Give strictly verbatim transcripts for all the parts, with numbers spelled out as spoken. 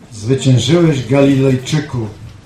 Zwyciężyłeś, Galilejczyku.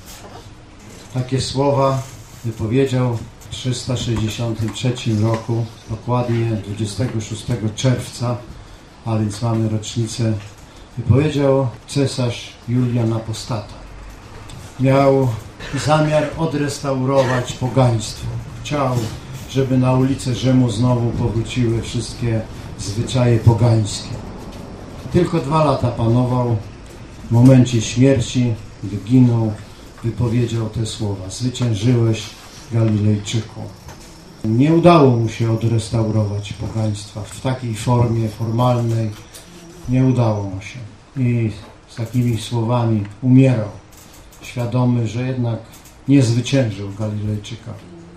Takie słowa wypowiedział w trzysta sześćdziesiątym trzecim roku, dokładnie dwudziestego szóstego czerwca, a więc mamy rocznicę, wypowiedział cesarz Julian Apostata. Miał zamiar odrestaurować pogaństwo. Chciał, żeby na ulice Rzymu znowu powróciły wszystkie zwyczaje pogańskie. Tylko dwa lata panował. W momencie śmierci, gdy ginął, wypowiedział te słowa: zwyciężyłeś, Galilejczyku. Nie udało mu się odrestaurować pogaństwa w takiej formie formalnej. Nie udało mu się. I z takimi słowami umierał, świadomy, że jednak nie zwyciężył Galilejczyka.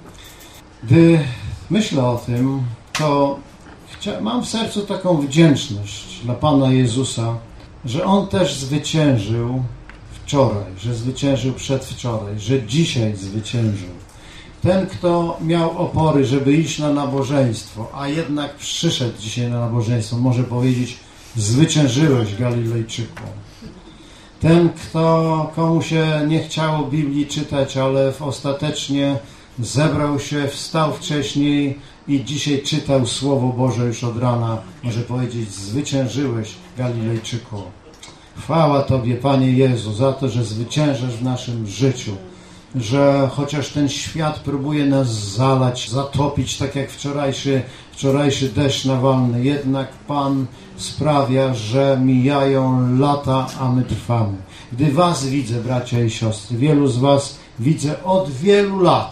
Gdy myślę o tym, to chcia- mam w sercu taką wdzięczność dla Pana Jezusa, że On też zwyciężył wczoraj, że zwyciężył przedwczoraj, że dzisiaj zwyciężył. Ten, kto miał opory, żeby iść na nabożeństwo, a jednak przyszedł dzisiaj na nabożeństwo, może powiedzieć: zwyciężyłeś, Galilejczyku. Ten, kto, komu się nie chciało Biblii czytać, ale ostatecznie zebrał się, wstał wcześniej i dzisiaj czytał Słowo Boże już od rana, może powiedzieć: zwyciężyłeś, Galilejczyku. Chwała Tobie, Panie Jezu, za to, że zwyciężasz w naszym życiu, że chociaż ten świat próbuje nas zalać, zatopić, tak jak wczorajszy, wczorajszy deszcz nawalny, jednak Pan sprawia, że mijają lata, a my trwamy. Gdy Was widzę, bracia i siostry, wielu z Was widzę od wielu lat.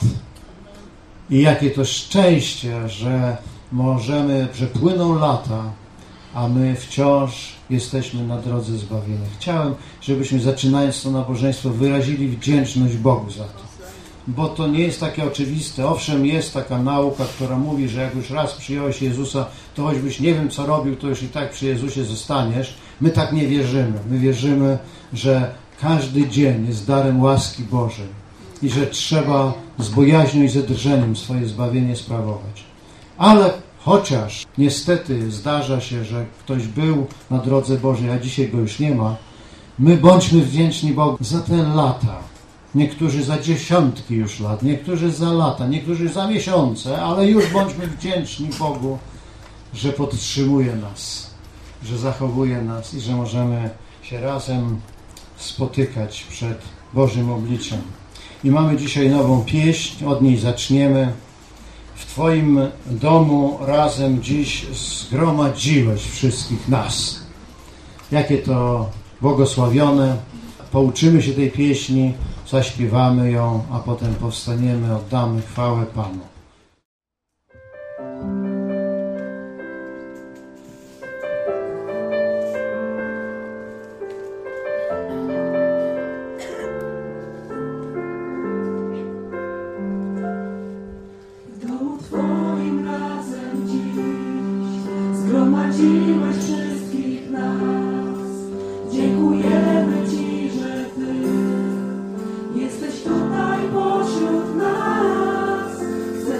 I jakie to szczęście, że możemy, że płyną lata, a my wciąż jesteśmy na drodze zbawienia. Chciałem, żebyśmy, zaczynając to nabożeństwo, wyrazili wdzięczność Bogu za to. Bo to nie jest takie oczywiste. Owszem, jest taka nauka, która mówi, że jak już raz przyjąłeś Jezusa, to choćbyś nie wiem co robił, to już i tak przy Jezusie zostaniesz. My tak nie wierzymy. My wierzymy, że każdy dzień jest darem łaski Bożej i że trzeba z bojaźnią i ze drżeniem swoje zbawienie sprawować. Ale chociaż niestety zdarza się, że ktoś był na drodze Bożej, a dzisiaj go już nie ma, my bądźmy wdzięczni Bogu za te lata. Niektórzy za dziesiątki już lat, niektórzy za lata, niektórzy za miesiące, ale już bądźmy wdzięczni Bogu, że podtrzymuje nas, że zachowuje nas i że możemy się razem spotykać przed Bożym obliczem. I mamy dzisiaj nową pieśń, od niej zaczniemy. W Twoim domu razem dziś zgromadziłeś wszystkich nas. Jakie to błogosławione. Pouczymy się tej pieśni, zaśpiewamy ją, a potem powstaniemy, oddamy chwałę Panu. Zgromadziłeś wszystkich nas. Dziękujemy Ci, że Ty jesteś tutaj pośród nas.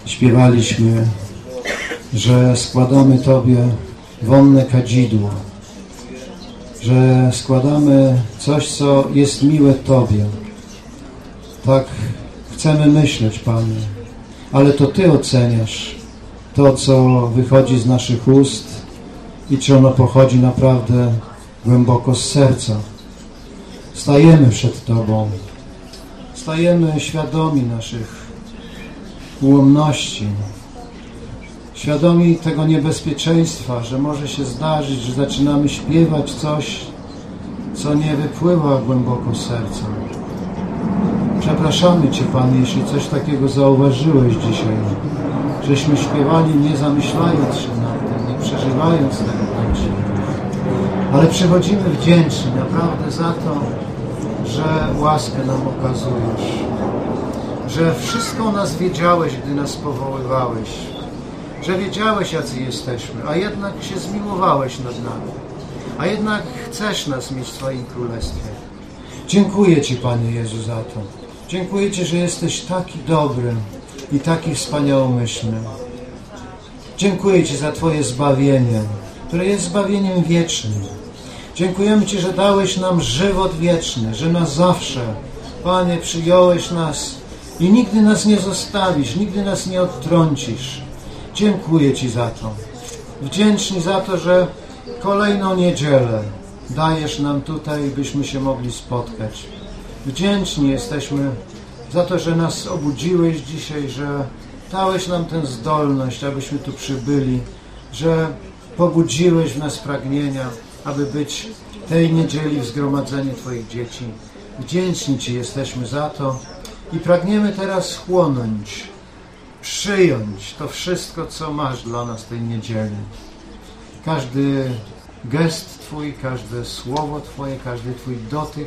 śpiewaliśmy, że składamy Tobie wonne kadzidło, że składamy coś, co jest miłe Tobie. Tak chcemy myśleć, Panie, ale to Ty oceniasz to, co wychodzi z naszych ust i czy ono pochodzi naprawdę głęboko z serca. Stajemy przed Tobą, stajemy świadomi naszych ułomności, świadomi tego niebezpieczeństwa, że może się zdarzyć, że zaczynamy śpiewać coś, co nie wypływa głęboko z serca. Przepraszamy Cię, Panie, jeśli coś takiego zauważyłeś dzisiaj, żeśmy śpiewali nie zamyślając się nad tym, nie przeżywając tego prawdziwie. Ale przychodzimy wdzięczni naprawdę za to, że łaskę nam okazujesz, że wszystko o nas wiedziałeś, gdy nas powoływałeś, że wiedziałeś, jacy jesteśmy, a jednak się zmiłowałeś nad nami, a jednak chcesz nas mieć w Twoim Królestwie. Dziękuję Ci, Panie Jezu, za to. Dziękuję Ci, że jesteś taki dobry i taki wspaniałomyślny. Dziękuję Ci za Twoje zbawienie, które jest zbawieniem wiecznym. Dziękujemy Ci, że dałeś nam żywot wieczny, że na zawsze, Panie, przyjąłeś nas i nigdy nas nie zostawisz, nigdy nas nie odtrącisz. Dziękuję Ci za to. Wdzięczni za to, że kolejną niedzielę dajesz nam tutaj, byśmy się mogli spotkać. Wdzięczni jesteśmy za to, że nas obudziłeś dzisiaj, że dałeś nam tę zdolność, abyśmy tu przybyli, że pobudziłeś w nas pragnienia, aby być tej niedzieli w zgromadzeniu Twoich dzieci. Wdzięczni Ci jesteśmy za to i pragniemy teraz chłonąć, przyjąć to wszystko, co masz dla nas tej niedzieli. Każdy gest Twój, każde słowo Twoje, każdy Twój dotyk,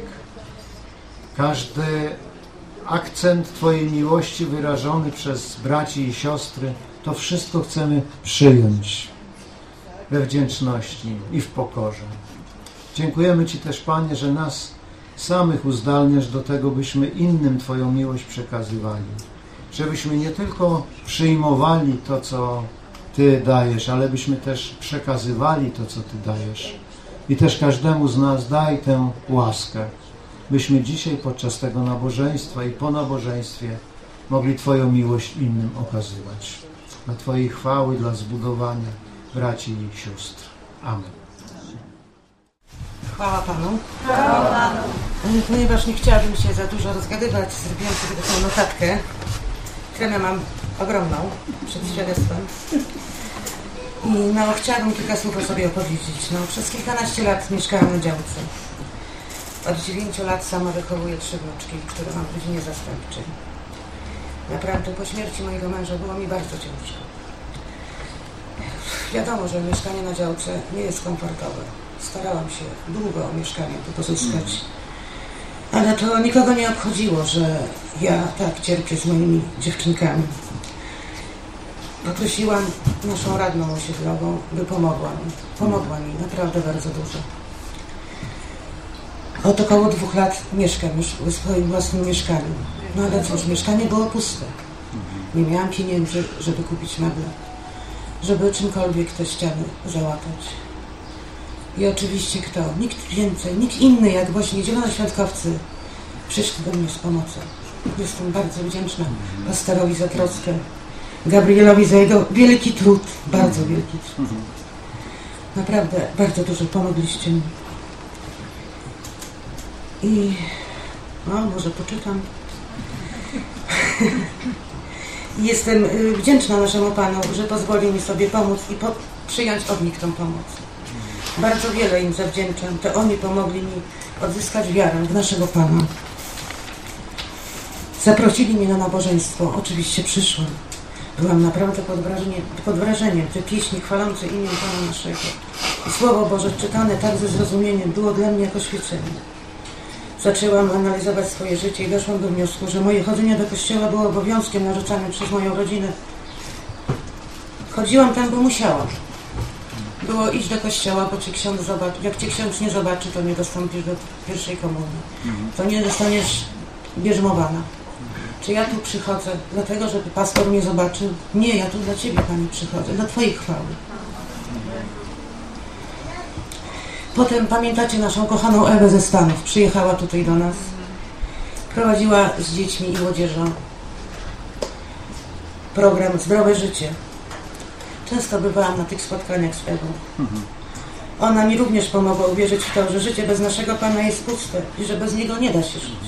każdy akcent Twojej miłości wyrażony przez braci i siostry, to wszystko chcemy przyjąć we wdzięczności i w pokorze. Dziękujemy Ci też, Panie, że nas samych uzdalniasz do tego, byśmy innym Twoją miłość przekazywali. Żebyśmy nie tylko przyjmowali to, co Ty dajesz, ale byśmy też przekazywali to, co Ty dajesz. I też każdemu z nas daj tę łaskę, byśmy dzisiaj podczas tego nabożeństwa i po nabożeństwie mogli Twoją miłość innym okazywać. Dla Twojej chwały, dla zbudowania braci i sióstr. Amen. Chwała Panu. Chwała Panu. Ponieważ nie chciałabym się za dużo rozgadywać, zrobiłam sobie taką notatkę. Tremę mam ogromną przed świadectwem. I no, chciałabym kilka słów o sobie opowiedzieć. No, przez kilkanaście lat mieszkałam na działce. Od dziewięciu lat sama wychowuję trzy wnuczki, które mam w rodzinie zastępczej. Naprawdę po śmierci mojego męża było mi bardzo ciężko. Wiadomo, że mieszkanie na działce nie jest komfortowe. Starałam się długo o mieszkanie tu pozyskać. Ale to nikogo nie obchodziło, że ja tak cierpię z moimi dziewczynkami. Poprosiłam naszą radną osiedlową, by pomogła mi. Pomogła mi naprawdę bardzo dużo. Od około dwóch lat mieszkam już w swoim własnym mieszkaniu. No ale cóż, mieszkanie było puste. Nie miałam pieniędzy, żeby kupić meble, żeby czymkolwiek te ściany załatać. I oczywiście kto? Nikt więcej, nikt inny jak właśnie zielonoświątkowcy przyszli do mnie z pomocą. Jestem bardzo wdzięczna pastorowi za troskę, Gabrielowi za jego wielki trud, bardzo wielki trud. Naprawdę bardzo dużo pomogliście mi. I no, może poczytam. Jestem wdzięczna naszemu Panu, że pozwolił mi sobie pomóc i po przyjąć od nich tą pomoc. Bardzo wiele im zawdzięczam. To oni pomogli mi odzyskać wiarę w naszego Pana. Zaprosili mnie na nabożeństwo. Oczywiście przyszłam. Byłam naprawdę pod wrażeniem, pod wrażeniem tej pieśni chwalącej imię Pana naszego. I Słowo Boże czytane tak ze zrozumieniem było dla mnie jako świecenie. Zaczęłam analizować swoje życie i doszłam do wniosku, że moje chodzenie do kościoła było obowiązkiem narzucanym przez moją rodzinę. Chodziłam tam, bo musiałam. Było iść do kościoła, bo cię ksiądz zobaczy. Jak cię ksiądz nie zobaczy, to nie dostąpisz do pierwszej komunii. To nie zostaniesz bierzmowana. Czy ja tu przychodzę dlatego, żeby pastor mnie zobaczył? Nie, ja tu dla Ciebie, Panie, przychodzę, dla Twojej chwały. Potem pamiętacie naszą kochaną Ewę ze Stanów. Przyjechała tutaj do nas. Prowadziła z dziećmi i młodzieżą program Zdrowe Życie. Często bywałam na tych spotkaniach z Ewą. Ona mi również pomogła uwierzyć w to, że życie bez naszego Pana jest puste i że bez Niego nie da się żyć.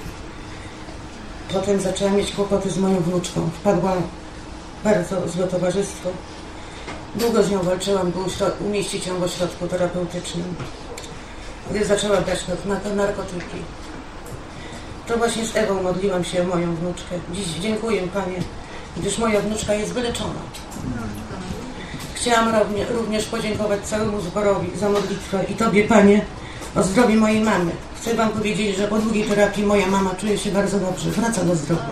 Potem zaczęłam mieć kłopoty z moją wnuczką. Wpadła w bardzo złe towarzystwo. Długo z nią walczyłam, by umieścić ją w ośrodku terapeutycznym. Gdy zaczęła brać narkotyki, to właśnie z Ewą modliłam się o moją wnuczkę. Dziś dziękuję, Panie, gdyż moja wnuczka jest wyleczona. Chciałam również podziękować całemu zborowi za modlitwę i Tobie, Panie, o zdrowie mojej mamy. Chcę Wam powiedzieć, że po długiej terapii moja mama czuje się bardzo dobrze, wraca do zdrowia.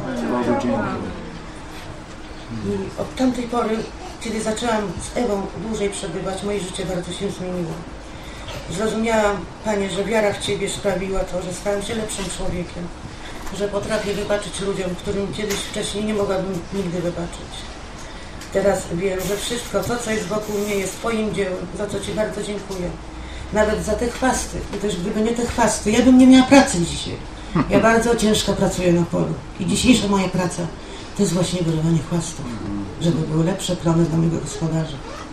I od tamtej pory, kiedy zaczęłam z Ewą dłużej przebywać, moje życie bardzo się zmieniło. Zrozumiałam, Panie, że wiara w Ciebie sprawiła to, że stałem się lepszym człowiekiem, że potrafię wybaczyć ludziom, którym kiedyś wcześniej nie mogłabym nigdy wybaczyć. Teraz wiem, że wszystko to, co jest wokół mnie, jest Twoim dziełem, za co Ci bardzo dziękuję. Nawet za te chwasty, gdyż gdyby nie te chwasty, ja bym nie miała pracy dzisiaj. Ja bardzo ciężko pracuję na polu i dzisiejsza moja praca to jest właśnie wyrywanie chwastów, żeby były lepsze plony dla mojego gospodarza.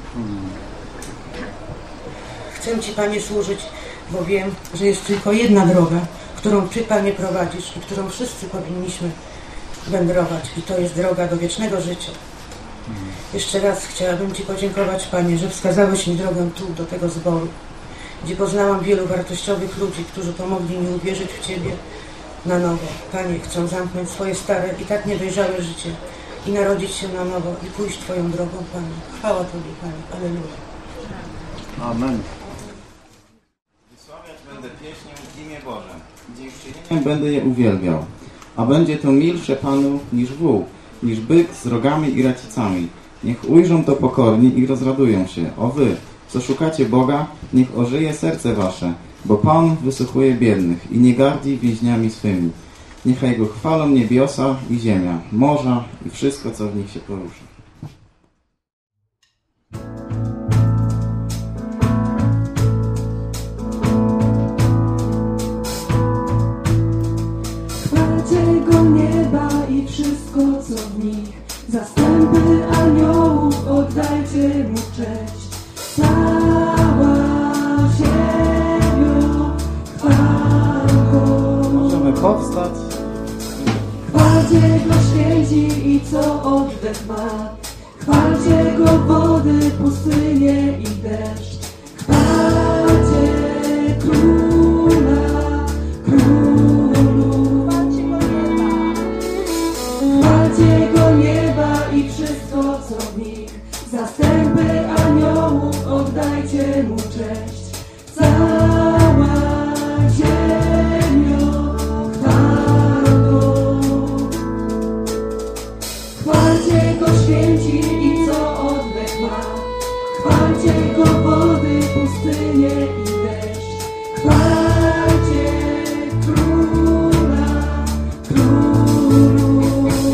Chcę Ci, Panie, służyć, bo wiem, że jest tylko jedna droga, którą Ty, Panie, prowadzisz i którą wszyscy powinniśmy wędrować i to jest droga do wiecznego życia. Jeszcze raz chciałabym Ci podziękować, Panie, że wskazałeś mi drogę tu, do tego zboru, gdzie poznałam wielu wartościowych ludzi, którzy pomogli mi uwierzyć w Ciebie na nowo. Panie, chcą zamknąć swoje stare i tak niedojrzałe życie i narodzić się na nowo i pójść Twoją drogą, Panie. Chwała Tobie, Panie. Alleluja. Amen. Wysławiać będę pieśnią imię Boże. Dziękczynieniem będę je uwielbiał. A będzie to milsze Panu niż wół, niż byk z rogami i racicami. Niech ujrzą to pokorni i rozradują się. O wy, co szukacie Boga, niech ożyje serce wasze, bo Pan wysłuchuje biednych i nie gardzi więźniami swymi. Niechaj Go chwalą niebiosa i ziemia, morza i wszystko, co w nich się porusza. Chwalcie Go nieba i wszystko, co w nich. Zastępy aniołów oddajcie Mu cześć. Cała ziemio, chwal Go. Możemy powstać. Chwalcie Go święci i co oddech ma. Chwalcie Go wody, pustynie i deszcz. Chwalcie Króla, Królu. Chwalcie Go nieba i wszystko, co w nich. Zastępy aniołów oddajcie Mu cześć. Cała ziemio, chwal Go. Chwalcie Go święci i co oddech ma. Chwalcie Go wody, pustynie i deszcz. Chwalcie Króla, Królu.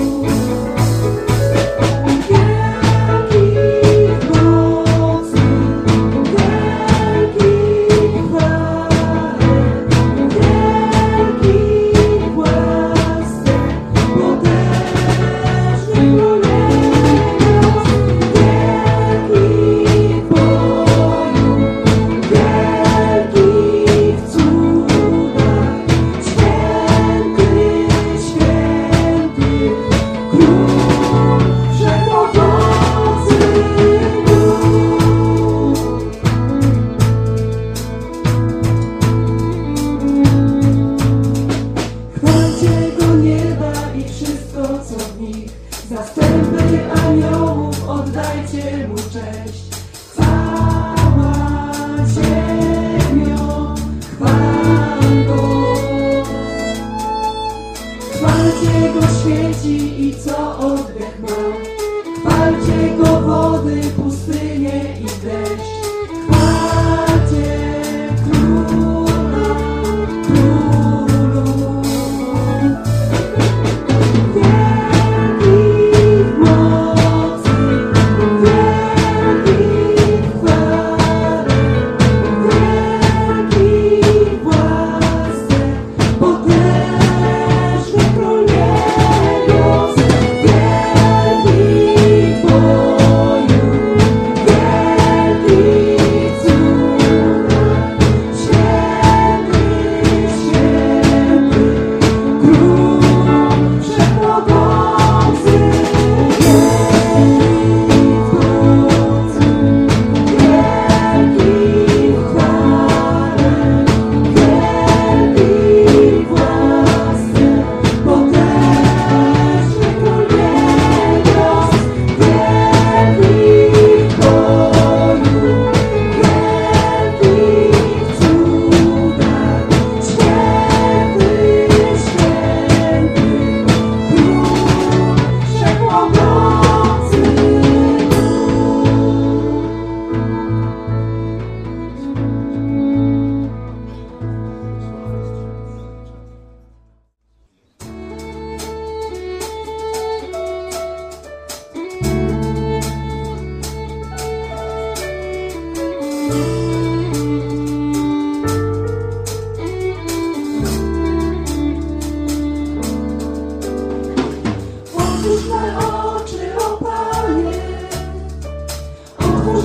Wielki mocy, wielki chwale, wielki łasce, potężny niebios, wielki w boju, wielki w cudach, święty, święty, Król Wszechmogący Bóg. Chwalcie Go nieba i wszystko, co w nich. Zastępy aniołów oddajcie Mu cześć. Chwała ziemio, chwal Go. Chwalcie Go święci i co oddech ma. Chwalcie Go wody, pustynie i deszcz. Chwalcie Króla, Królu.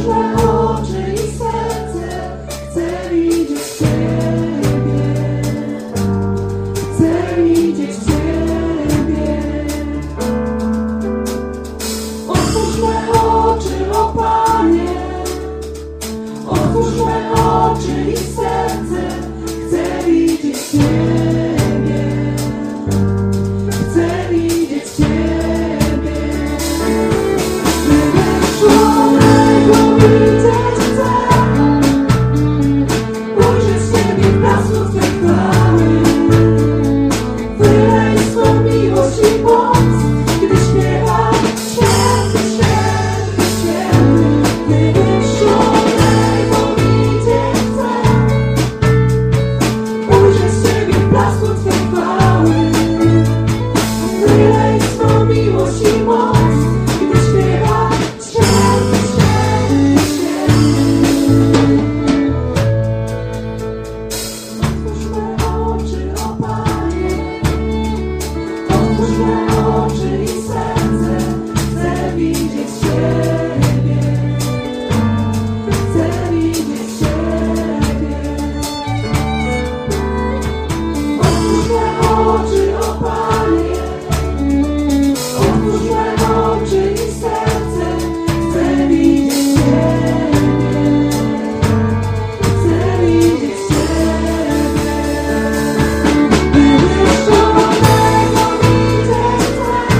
me oczy i serce, chcę widzieć Ciebie, chcę widzieć Ciebie. Otwórz me oczy, o Panie, otwórz me oczy i serce, chcę widzieć Ciebie, chcę widzieć Ciebie. Wywyższonego widzieć chcę, ujrzeć Ciebie w blasku Twej chwały. Wylej swą miłość i moc, gdy śpiewam święty, święty, święty. Wywyższonego widzieć chcę, ujrzeć Ciebie w blasku Twej chwały. Wylej swą miłość i moc, gdy śpiewam święty, święty, święty. Otwórz me oczy, o Panie, otwórz me oczy i serce, chcę widzieć Ciebie, chcę widzieć Ciebie. Otwórz me oczy, o Panie, otwórz me oczy i serce, chcę widzieć Ciebie, chcę widzieć Ciebie. Wywyższonego widzieć chcę,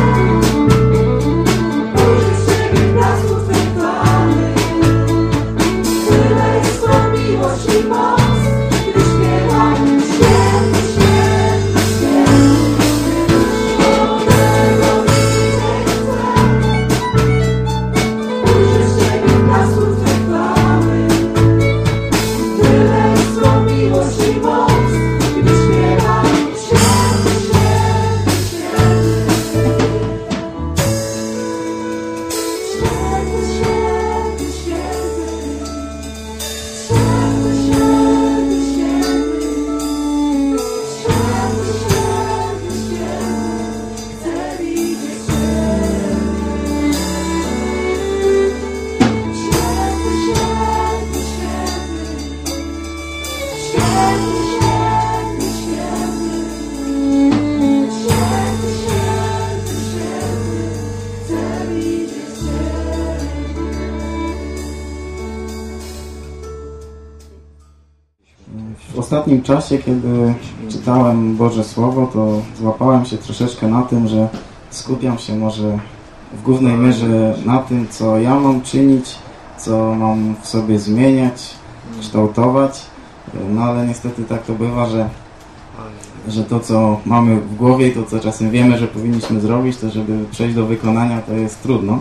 ujrzeć Ciebie w blasku Twej chwały. Wylej swą miłość i moc, gdy śpiewam święty, święty, święty. Wywyższonego widzieć chcę, ujrzeć Ciebie w blasku Twej chwały. Wylej swą miłość i moc, gdy śpiewam święty, święty, święty. Święty, święty, święty. Święty, święty, święty. Święty, święty, święty. Chcę widzieć Ciebie. Święty, święty, święty. Święty, święty, święty. Święty, święty, święty. Chcę widzieć Ciebie. W ostatnim czasie, kiedy czytałem Boże Słowo, to złapałem się troszeczkę na tym, że skupiam się może w głównej mierze na tym, co ja mam czynić, co mam w sobie zmieniać, kształtować. No ale niestety tak to bywa, że, że to, co mamy w głowie i to, co czasem wiemy, że powinniśmy zrobić, to żeby przejść do wykonania, to jest trudno.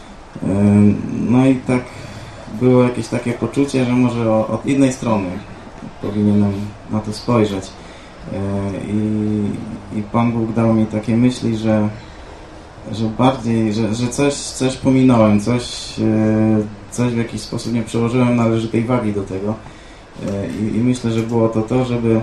Ym, No i tak było jakieś takie poczucie, że może o- od innej strony powinienem na to spojrzeć. Yy, I, i Pan Bóg dał mi takie myśli, że, że bardziej, że, że coś, coś pominąłem, coś, yy, coś w jakiś sposób nie przełożyłem należytej wagi do tego. Yy, I, I myślę, że było to to, żeby,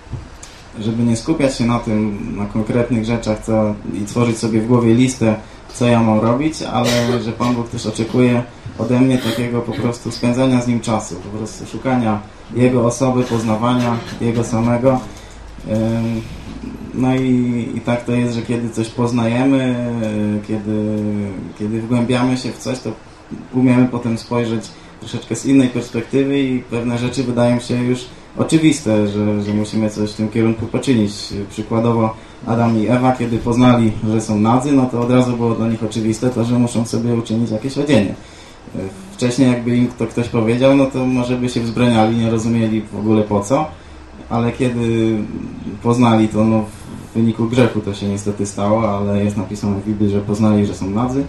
żeby nie skupiać się na tym, na konkretnych rzeczach co, i tworzyć sobie w głowie listę, co ja mam robić, ale że Pan Bóg też oczekuje ode mnie takiego po prostu spędzania z Nim czasu, po prostu szukania Jego osoby, poznawania Jego samego. Ym, No i, i tak to jest, że kiedy coś poznajemy, yy, kiedy, kiedy wgłębiamy się w coś, to umiemy potem spojrzeć troszeczkę z innej perspektywy i pewne rzeczy wydają się już oczywiste, że, że musimy coś w tym kierunku poczynić. Przykładowo Adam i Ewa, kiedy poznali, że są nadzy, no to od razu było dla nich oczywiste to, że muszą sobie uczynić jakieś odzienie. Wcześniej jakby im to ktoś powiedział, no to może by się wzbraniali, nie rozumieli w ogóle po co, ale kiedy poznali to, no w wyniku grzechu to się niestety stało, ale jest napisane w Biblii, że poznali, że są nadzy,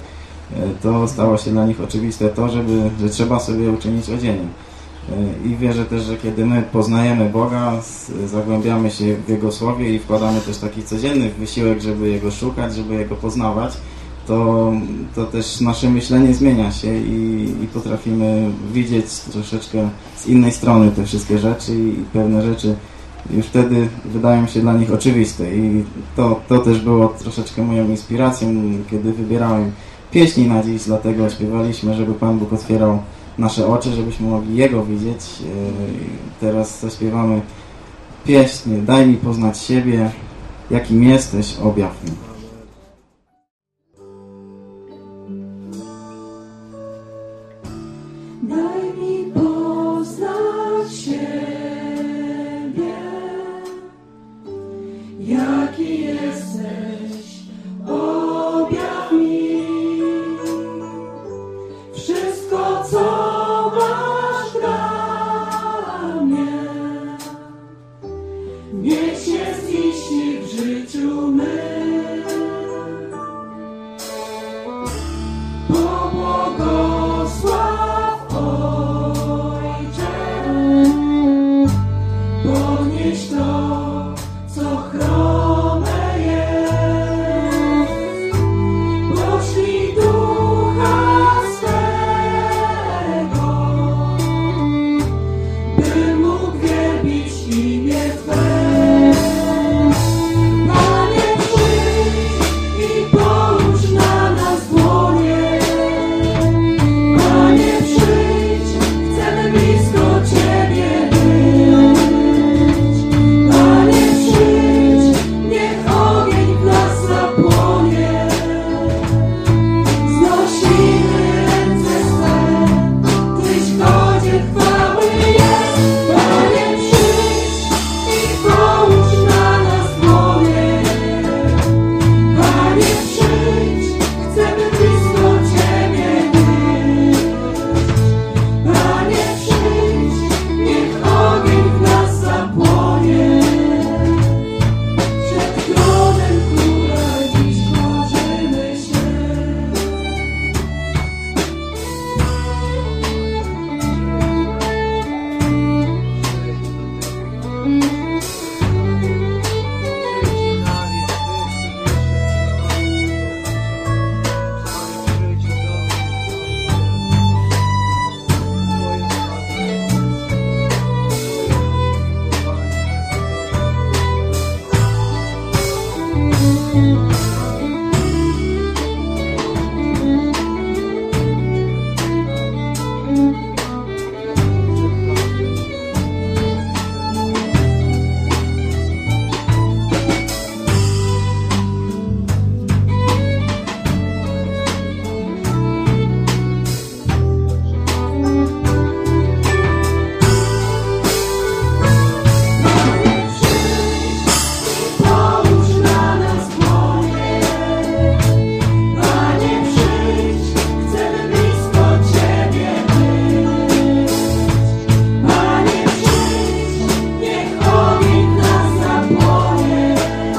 to stało się dla nich oczywiste to, żeby, że trzeba sobie uczynić odzienie. I wierzę też, że kiedy my poznajemy Boga, zagłębiamy się w Jego Słowie i wkładamy też taki codzienny wysiłek, żeby Jego szukać, żeby Jego poznawać, to, to też nasze myślenie zmienia się i, i potrafimy widzieć troszeczkę z innej strony te wszystkie rzeczy i pewne rzeczy już wtedy wydają się dla nich oczywiste. I to, to też było troszeczkę moją inspiracją, kiedy wybierałem pieśni na dziś, dlatego śpiewaliśmy, żeby Pan Bóg otwierał nasze oczy, żebyśmy mogli Jego widzieć. Teraz zaśpiewamy pieśń Daj mi poznać siebie, jakim jesteś, objaw mi. Daj mi poznać siebie, jaki jesteś, objaw mi wszystko, co masz dla mnie. Niech się ziści w życiu mym, pobłogosław Ojcze, ponieś to, co chrome jest, poślij Ducha swego, by mógł wielbić imię Twe. Panie, przyjdź i połóż na nas dłonie. Panie, przyjdź, chcemy blisko Ciebie być. Panie, przyjdź, niech ogień w nas zapłonie. Znosimy ręce swe, Tyś godzien chwały jest. Panie, przyjdź i połóż na nas dłonie. Panie, przyjdź, chcemy blisko Ciebie być. Panie, przyjdź, niech ogień w nas zapłonie. Przed tronem Króla dziś kładziemy się. Połóż na nas dłonie. Panie, przyjdź, chcemy blisko Ciebie być. Panie, przyjdź, niech ogień w nas zapłonie.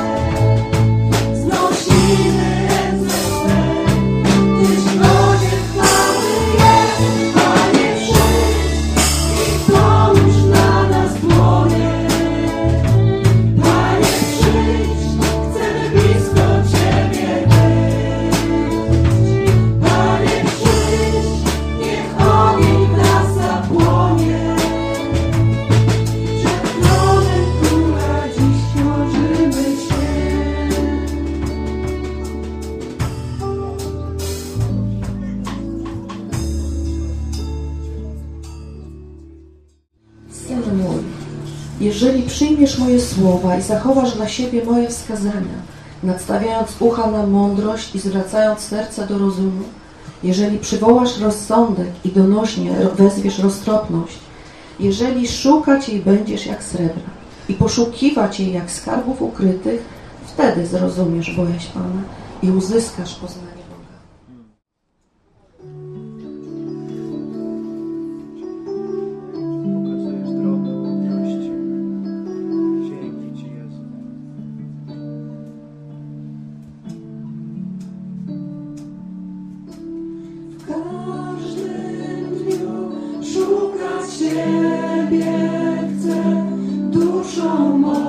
Znosimy ręce swe, Tyś godzien chwały jest. Panie, przyjdź i połóż na nas dłonie. Panie, przyjdź, chcemy blisko Ciebie być. Panie, przyjdź, niech ogień w nas zapłonie. Przed tronem Króla dziś złożymy się. Synu mój, jeżeli przyjmiesz moje słowa i zachowasz dla siebie moje wskazania, nadstawiając ucha na mądrość i zwracając serce do rozumu, jeżeli przywołasz rozsądek i donośnie wezwiesz roztropność, jeżeli szukać jej będziesz jak srebra i poszukiwać jej jak skarbów ukrytych, wtedy zrozumiesz bojaźń Pana i uzyskasz poznanie Boga. Pokazujesz drogę mądrości. Dzięki Ci, Jezu. W każdym dniu szukać Ciebie chcę duszą mą.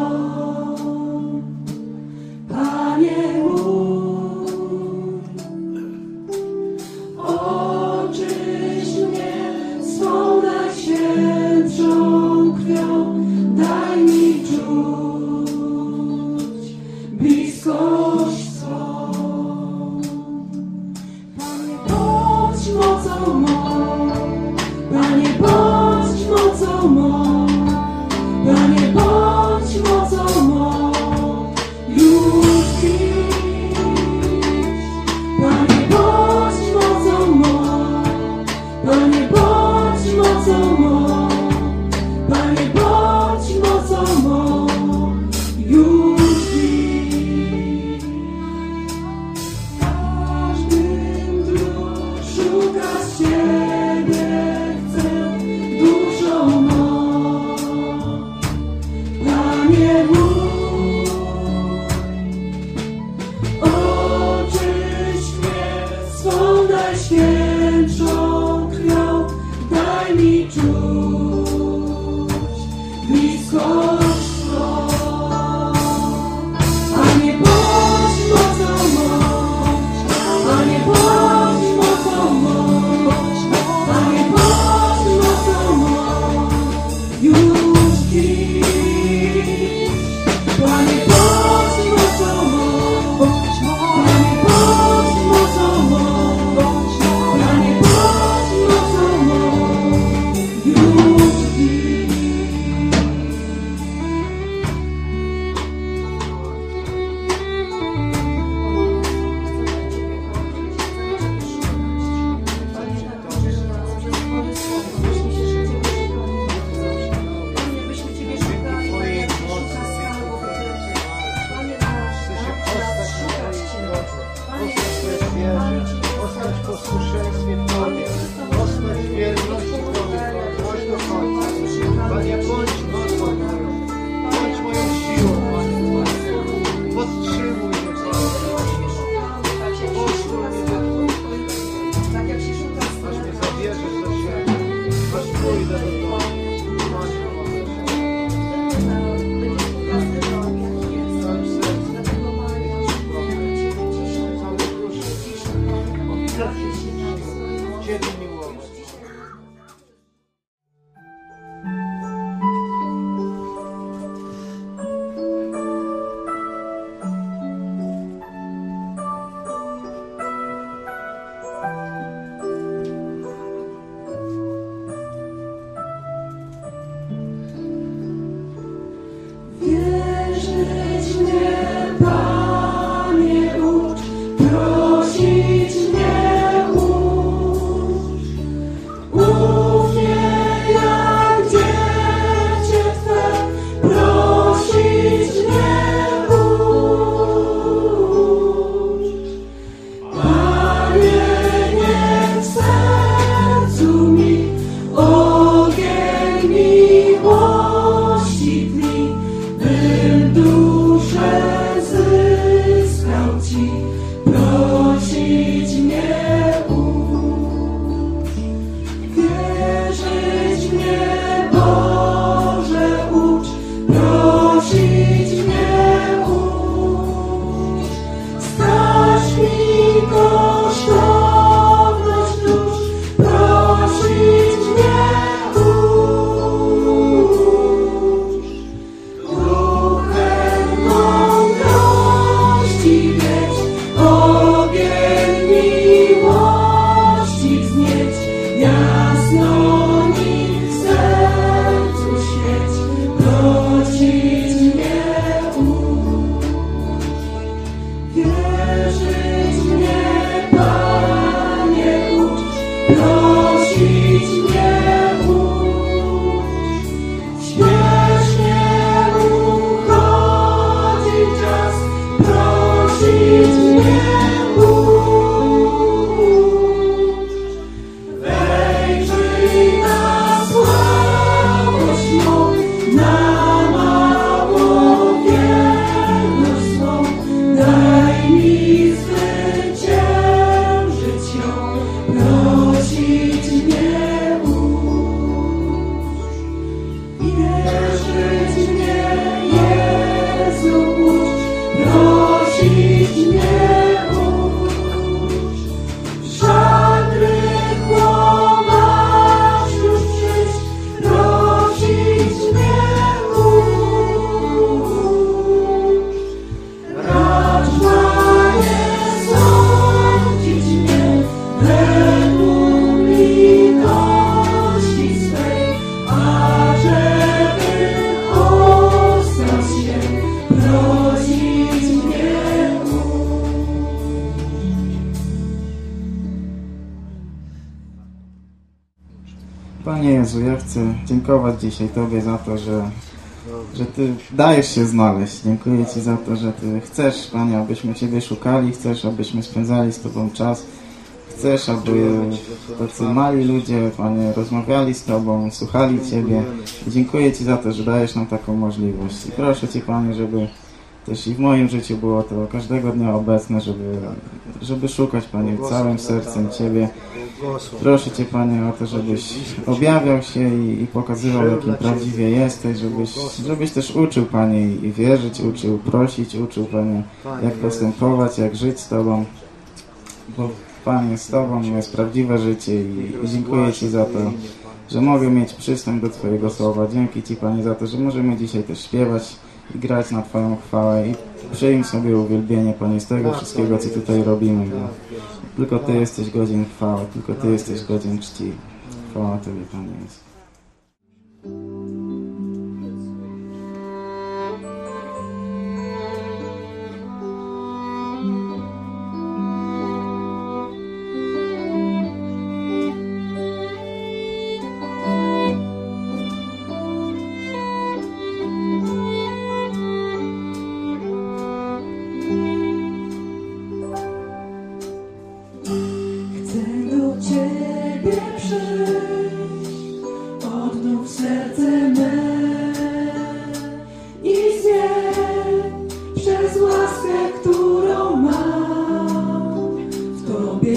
Panie mój, oczyść mnie swą najświętszą krwią, daj mi czuć bliskość swą. Panie, bądź mocą mą, posłuszeństwie Tobie, rosnąć w wierności Tobie, chodź do końca. Panie, bądź mocą moją, bądź moją siłą, Panie, podtrzymuj mnie, Panie. Posłuch mnie do Twojego, aż mnie zabierzesz do siebie, aż pójdę do Tobie. Ciebie miłować. Wierzyć mnie, Panie, ucz, prosić mnie ucz. Ufnie jak dziecię Twe, prosić mnie ucz. Panie, niech w sercu mi ogień miłości tli, bym duszę zyskał Ci, prosić mnie ucz. Wierzyć mnie, Boże, ucz, prosić mnie ucz. Staś mi kosztowność dusz, prosić mnie ucz. Duchem mądrości mieć, ogień miłości wznieć, jasno nim w sercu świeć, prosić mnie ucz. Wierzyć mnie, Panie, ucz, prosić mnie ucz. Śmiesznie uchodzi czas, prosić mnie ucz. Wejrzyj na słabość mą, na małą wierność swą, daj mi zwyciężyć ją, prosić mnie ucz. Wierzyć mnie, Jezu, ucz, prosić mnie ucz. Żagry chłomasz już przyjść, prosić mnie ucz. Racz, Panie, sądzić mnie według litości swej, ażeby ostał się, prosić mnie Panie Jezu, ja chcę dziękować dzisiaj Tobie za to, że, że Ty dajesz się znaleźć. Dziękuję Ci za to, że Ty chcesz, Panie, abyśmy Ciebie szukali, chcesz, abyśmy spędzali z Tobą czas. Chcesz, aby tacy mali ludzie, Panie, rozmawiali z Tobą, słuchali Ciebie. I dziękuję Ci za to, że dajesz nam taką możliwość. I proszę Cię, Panie, żeby też i w moim życiu było to każdego dnia obecne, żeby, żeby szukać, Panie, całym sercem Ciebie. Proszę Cię, Panie, o to, żebyś objawiał się i, i pokazywał, jakim prawdziwie jesteś, żebyś, żebyś też uczył, Panie, i, i wierzyć uczył, prosić uczył, Panie, jak postępować, jak żyć z Tobą. Bo, Panie, z Tobą jest prawdziwe życie i, i dziękuję Ci za to, że mogę mieć przystęp do Twojego słowa. Dzięki Ci, Panie, za to, że możemy dzisiaj też śpiewać i grać na Twoją chwałę i przyjm sobie uwielbienie, Panie, z tego wszystkiego, co tutaj robimy. Bo tylko Ty jesteś godzien chwały, tylko Ty jesteś godzien czci. Chwała Tobie, Panie Jezu. Chcę Tobie przyjść, odnów serce me i zmień przez łaskę, którą mam w Tobie,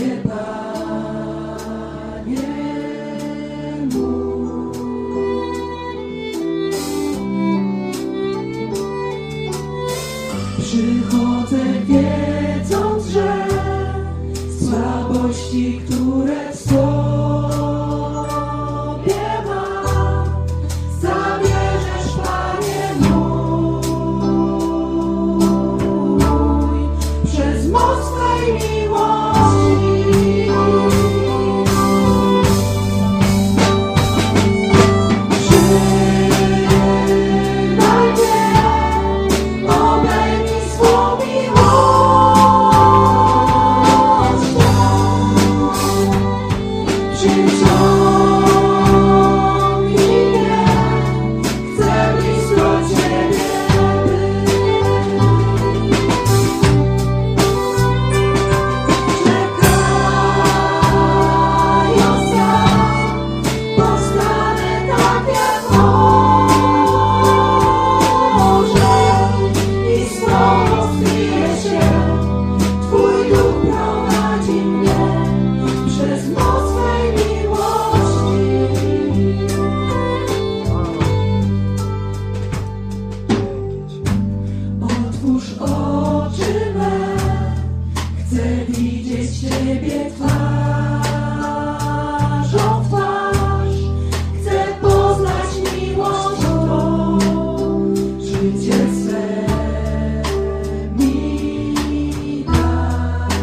Panie mój. Przychodzę wiedząc, że słabości, które w sobie mam, zabierzesz, Panie mój, przez moc Twej miłości. Trzymaj mnie, obejmij swą miłością. Przyciągnij mnie, chcę blisko Ciebie być. Czekając ja, powstanę tak jak orzeł i znowu skryję się. Twój duch prowadzi mnie przez moc Twej miłości. Otwórz oczy me, chcę widzieć Ciebie twarzą w twarz, chcę poznać miłość Twą, życie swe mi daj.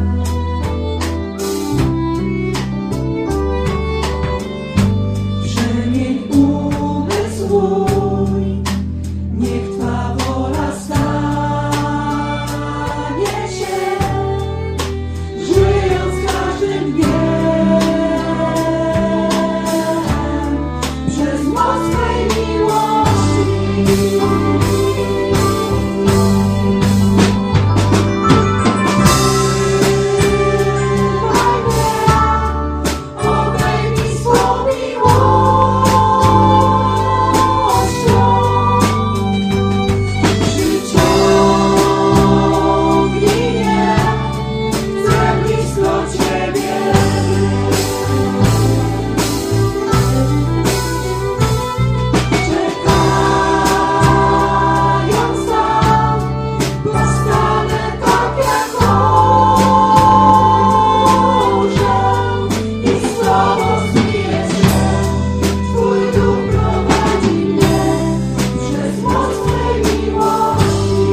Przemień umysł mój, niech Twa wola stanie się, żyjąc każdym dniem przez moc Twej miłości. Trzymaj mnie, obejmij swą miłością. Przyciągnij mnie, chcę blisko Ciebie być. Czekając tam, powstanę tak jak orzeł i znowu zbiję się. Twój duch prowadzi mnie przez moc Twej miłości.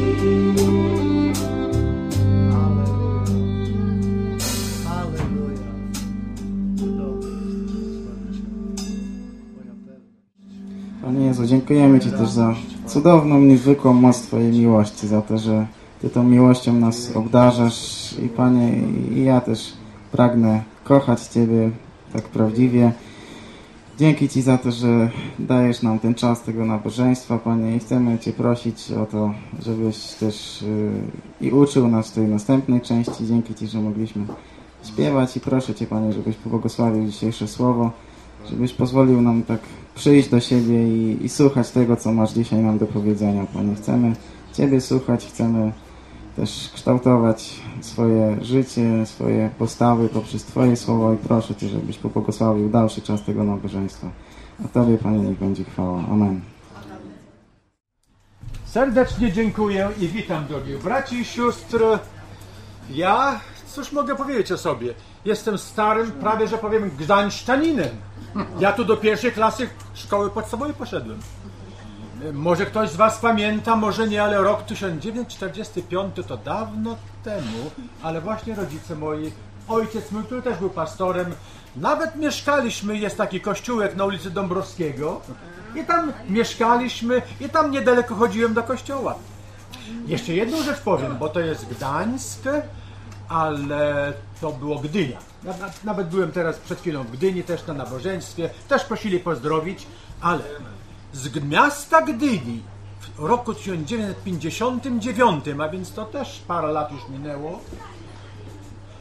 Alleluja. Cudowny jest Twoja pewność. Panie Jezu, dziękujemy Ci też za cudowną, niezwykłą moc Twojej miłości, za to, że Ty tą miłością nas obdarzasz i Panie, i ja też pragnę kochać Ciebie tak prawdziwie. Dzięki Ci za to, że dajesz nam ten czas tego nabożeństwa, Panie, i chcemy Cię prosić o to, żebyś też yy, i uczył nas w tej następnej części. Dzięki Ci, że mogliśmy śpiewać i proszę Cię, Panie, żebyś pobłogosławił dzisiejsze słowo, żebyś pozwolił nam tak przyjść do siebie i, i słuchać tego, co masz dzisiaj nam do powiedzenia, Panie. Chcemy Ciebie słuchać, chcemy też kształtować swoje życie, swoje postawy poprzez Twoje słowo i proszę Cię, żebyś pobłogosławił dalszy czas tego nabożeństwa. A Tobie, Panie, niech będzie chwała. Amen. Serdecznie dziękuję i witam, drogi braci i siostry. Ja, cóż mogę powiedzieć o sobie? Jestem starym, prawie że powiem, gdańszczaninem. Ja tu do pierwszej klasy szkoły podstawowej poszedłem. Może ktoś z Was pamięta, może nie, ale rok tysiąc dziewięćset czterdziesty piąty to dawno temu, ale właśnie rodzice moi, ojciec mój, który też był pastorem, nawet mieszkaliśmy, jest taki kościółek na ulicy Dąbrowskiego i tam mieszkaliśmy i tam niedaleko chodziłem do kościoła. Jeszcze jedną rzecz powiem, bo to jest Gdańsk, ale to było Gdynia. Nawet byłem teraz przed chwilą w Gdyni, też na nabożeństwie, też prosili pozdrowić, ale z miasta Gdyni w roku tysiąc dziewięćset pięćdziesiątym dziewiątym, a więc to też parę lat już minęło,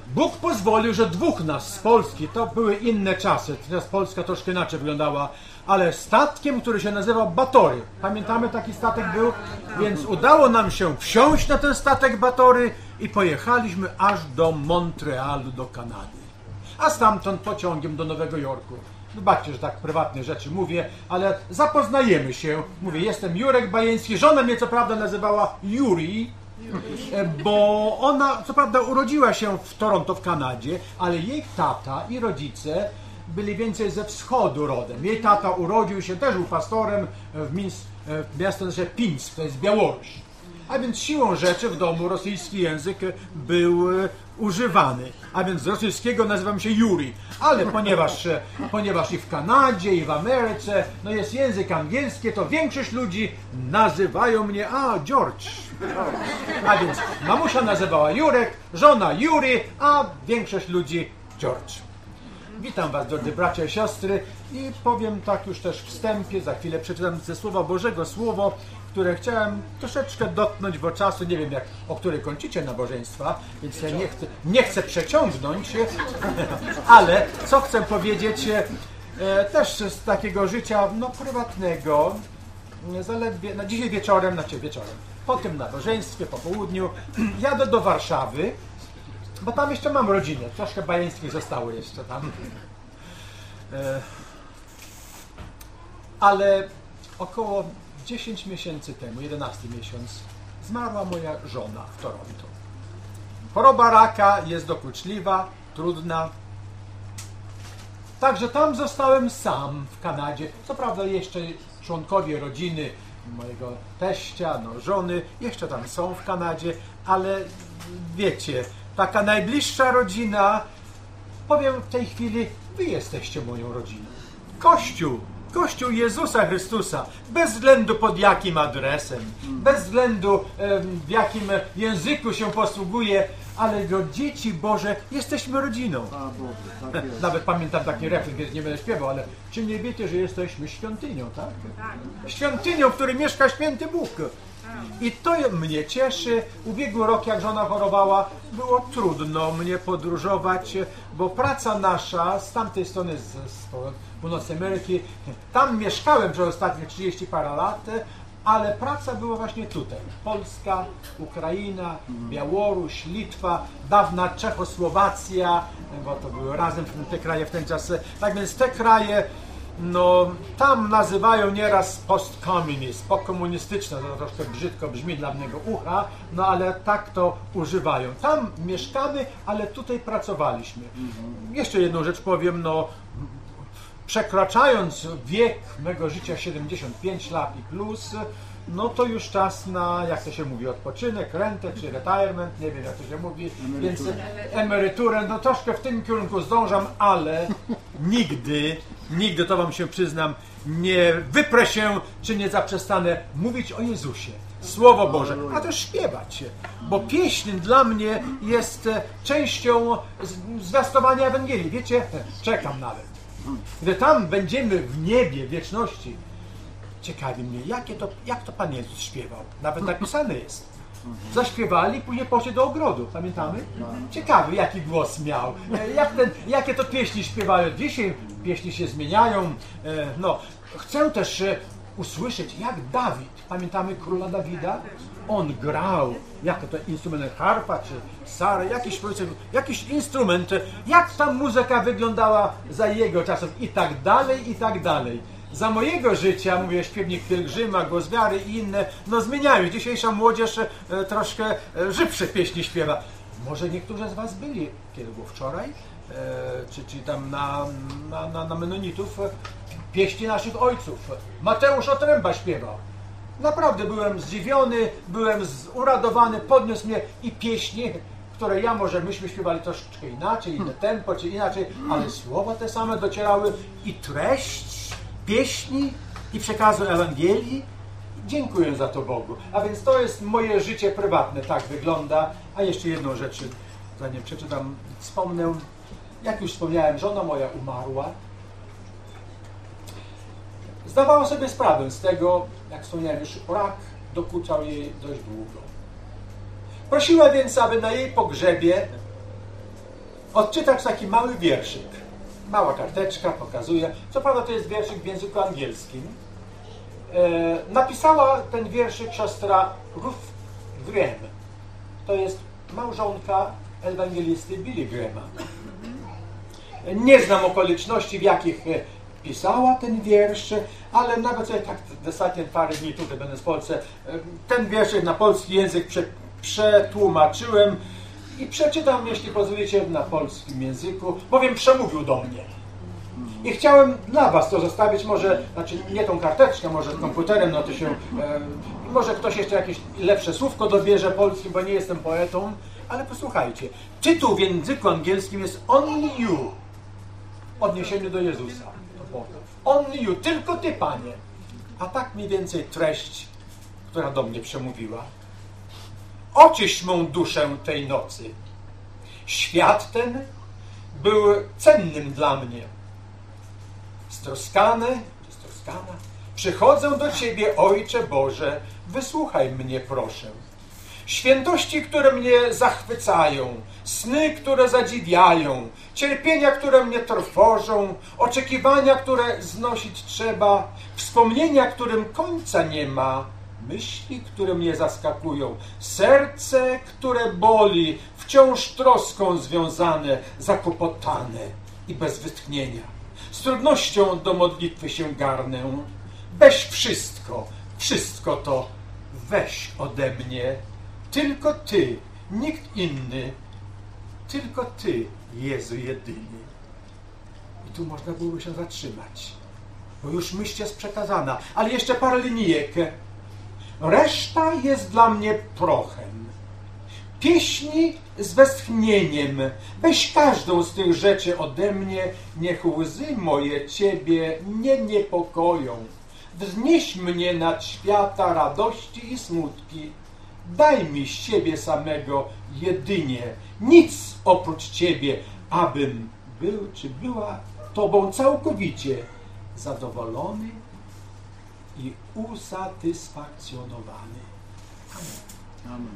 Bóg pozwolił, że dwóch nas z Polski, to były inne czasy, teraz Polska troszkę inaczej wyglądała, ale statkiem, który się nazywał Batory. Pamiętamy, taki statek był? Więc udało nam się wsiąść na ten statek Batory i pojechaliśmy aż do Montrealu, do Kanady. A stamtąd pociągiem do Nowego Jorku. Zobaczcie, że tak prywatne rzeczy mówię, ale zapoznajemy się. Mówię, jestem Jurek Bajeński, żona mnie co prawda nazywała Juri, bo ona co prawda urodziła się w Toronto w Kanadzie, ale jej tata i rodzice byli więcej ze wschodu rodem. Jej tata urodził się, też był pastorem w, Minsk, w miasteczku Pinsk, to jest Białoruś. A więc siłą rzeczy w domu rosyjski język był używany. A więc z rosyjskiego nazywam się Juri. Ale ponieważ, ponieważ i w Kanadzie, i w Ameryce no jest język angielski, to większość ludzi nazywają mnie, a George. A więc mamusia nazywała Jurek, żona Juri, a większość ludzi George. Witam Was, drodzy bracia i siostry, i powiem tak już też w wstępie, za chwilę przeczytam ze Słowa Bożego słowo, które chciałem troszeczkę dotknąć, bo czasu nie wiem, jak, o której kończycie nabożeństwa, więc ja nie chcę, nie chcę przeciągnąć, ale co chcę powiedzieć e, też z takiego życia no, prywatnego, zaledwie, no, dzisiaj wieczorem, znaczy wieczorem, po tym nabożeństwie, po południu, jadę do Warszawy, bo tam jeszcze mam rodzinę, troszkę bajeńskich zostało jeszcze tam. E, ale około dziesięć miesięcy temu, jedenasty miesiąc, zmarła moja żona w Toronto. Choroba raka jest dokuczliwa, trudna. Także tam zostałem sam w Kanadzie. Co prawda jeszcze członkowie rodziny mojego teścia, no, żony, jeszcze tam są w Kanadzie, ale wiecie, taka najbliższa rodzina, powiem w tej chwili, wy jesteście moją rodziną. Kościół, Kościół Jezusa Chrystusa, bez względu pod jakim adresem, bez względu w jakim języku się posługuje, ale do dzieci Boże jesteśmy rodziną. Nawet pamiętam taki refren, więc nie będę śpiewał, ale czy nie wiecie, że jesteśmy świątynią, tak? Świątynią, w której mieszka święty Bóg. I to mnie cieszy. Ubiegły rok, jak żona chorowała, było trudno mnie podróżować, bo praca nasza z tamtej strony, z, z północnej Ameryki, tam mieszkałem przez ostatnie trzydzieści parę lat, ale praca była właśnie tutaj. Polska, Ukraina, Białoruś, Litwa, dawna Czechosłowacja, bo to były razem te kraje w ten czas. Tak więc te kraje, no tam nazywają nieraz post-communist, pokomunistyczne, to troszkę brzydko brzmi dla mojego ucha, no ale tak to używają. Tam mieszkamy, ale tutaj pracowaliśmy. Jeszcze jedną rzecz powiem, no przekraczając wiek mego życia siedemdziesiąt pięć lat i plus, no to już czas na, jak to się mówi, odpoczynek, rentę czy retirement, nie wiem jak to się mówi, więc emeryturę, no troszkę w tym kierunku zdążam, ale nigdy, nigdy, to wam się przyznam, nie wyprę się, czy nie zaprzestanę mówić o Jezusie. Słowo Boże, a też śpiewać, bo pieśń dla mnie jest częścią zwiastowania Ewangelii. Wiecie, czekam nawet. Gdy tam będziemy w niebie, w wieczności, ciekawi mnie, jakie to, jak to Pan Jezus śpiewał. Nawet napisane jest. Zaśpiewali, później poszli do ogrodu. Pamiętamy? Ciekawy, jaki głos miał. Jak ten, jakie to pieśni śpiewają. Dzisiaj pieśni się zmieniają. No, chcę też usłyszeć, jak Dawid, pamiętamy króla Dawida? On grał, jako to instrument, harpa czy sara, jakiś, jakiś instrument, jak ta muzyka wyglądała za jego czasów i tak dalej, i tak dalej. Za mojego życia, mówię, śpiewnik pielgrzyma, głos wiary i inne, no zmieniają. Dzisiejsza młodzież e, troszkę e, żywsze pieśni śpiewa. Może niektórzy z was byli, kiedy było wczoraj, e, czy, czy tam na, na, na, na Menonitów, e, pieśni naszych ojców. Mateusz Otręba śpiewał. Naprawdę byłem zdziwiony, byłem uradowany, podniósł mnie i pieśni, które ja może myśmy śpiewali troszeczkę inaczej, inne tempo, czy inaczej, ale słowa te same docierały i treść pieśni i przekazu Ewangelii. Dziękuję za to Bogu. A więc to jest moje życie prywatne, tak wygląda. A jeszcze jedną rzecz, zanim przeczytam, wspomnę, jak już wspomniałem, żona moja umarła. Zdawała sobie sprawę z tego, jak wspomniałem już, rak dokuczał jej dość długo. Prosiła więc, aby na jej pogrzebie odczytać taki mały wierszyk. Mała karteczka pokazuje. Co prawda to jest wierszyk w języku angielskim. E, napisała ten wierszyk siostra Ruth Graham. To jest małżonka ewangelisty Billy Grahama. Nie znam okoliczności, w jakich pisała ten wiersz, ale nawet sobie tak ostatnie parę dni tutaj będę w Polsce, ten wierszyk na polski język prze, przetłumaczyłem i przeczytam, jeśli pozwolicie, na polskim języku, bowiem przemówił do mnie. I chciałem dla was to zostawić, może, znaczy nie tą karteczkę, może komputerem, no to się, e, może ktoś jeszcze jakieś lepsze słówko dobierze polskim, bo nie jestem poetą, ale posłuchajcie. Tytuł w języku angielskim jest Only You. W odniesieniu do Jezusa. Only You, tylko Ty, Panie. A tak mniej więcej treść, która do mnie przemówiła. Oczyść mą duszę tej nocy. Świat ten był cennym dla mnie. Stroskany, czy stroskana, przychodzę do Ciebie, Ojcze Boże, wysłuchaj mnie, proszę. Świętości, które mnie zachwycają, sny, które zadziwiają, cierpienia, które mnie trwożą, oczekiwania, które znosić trzeba, wspomnienia, którym końca nie ma, myśli, które mnie zaskakują, serce, które boli, wciąż troską związane, zakłopotane i bez wytchnienia. Z trudnością do modlitwy się garnę. Weź wszystko, wszystko to weź ode mnie. Tylko Ty, nikt inny, tylko Ty, Jezu jedyny. I tu można było się zatrzymać, bo już myśl jest przekazana, ale jeszcze parę linijek. Reszta jest dla mnie prochem. Pieśni z westchnieniem. Weź każdą z tych rzeczy ode mnie, niech łzy moje Ciebie nie niepokoją. Wznieś mnie nad świata radości i smutki. Daj mi z siebie samego jedynie, nic oprócz Ciebie, abym był czy była Tobą całkowicie zadowolony i usatysfakcjonowany. Amen. Amen.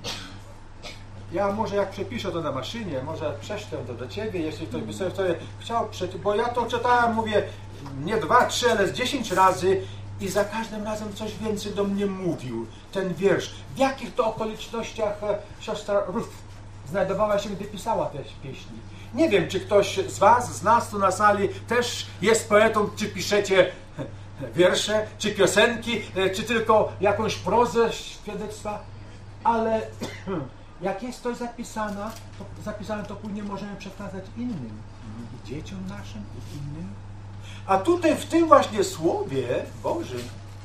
Ja może jak przepiszę to na maszynie, może prześlę to do Ciebie, jeśli ktoś by sobie wtedy chciał, bo ja to czytałem, mówię, nie dwa, trzy, ale z dziesięć razy i za każdym razem coś więcej do mnie mówił, ten wiersz. W jakich to okolicznościach siostra Ruth znajdowała się, gdy pisała te pieśni. Nie wiem, czy ktoś z was, z nas tu na sali też jest poetą, czy piszecie wiersze, czy piosenki, czy tylko jakąś prozę świadectwa, ale jak jest coś zapisane, to, zapisane, to później możemy przekazać innym, i dzieciom naszym, i innym. A tutaj w tym właśnie Słowie Bożym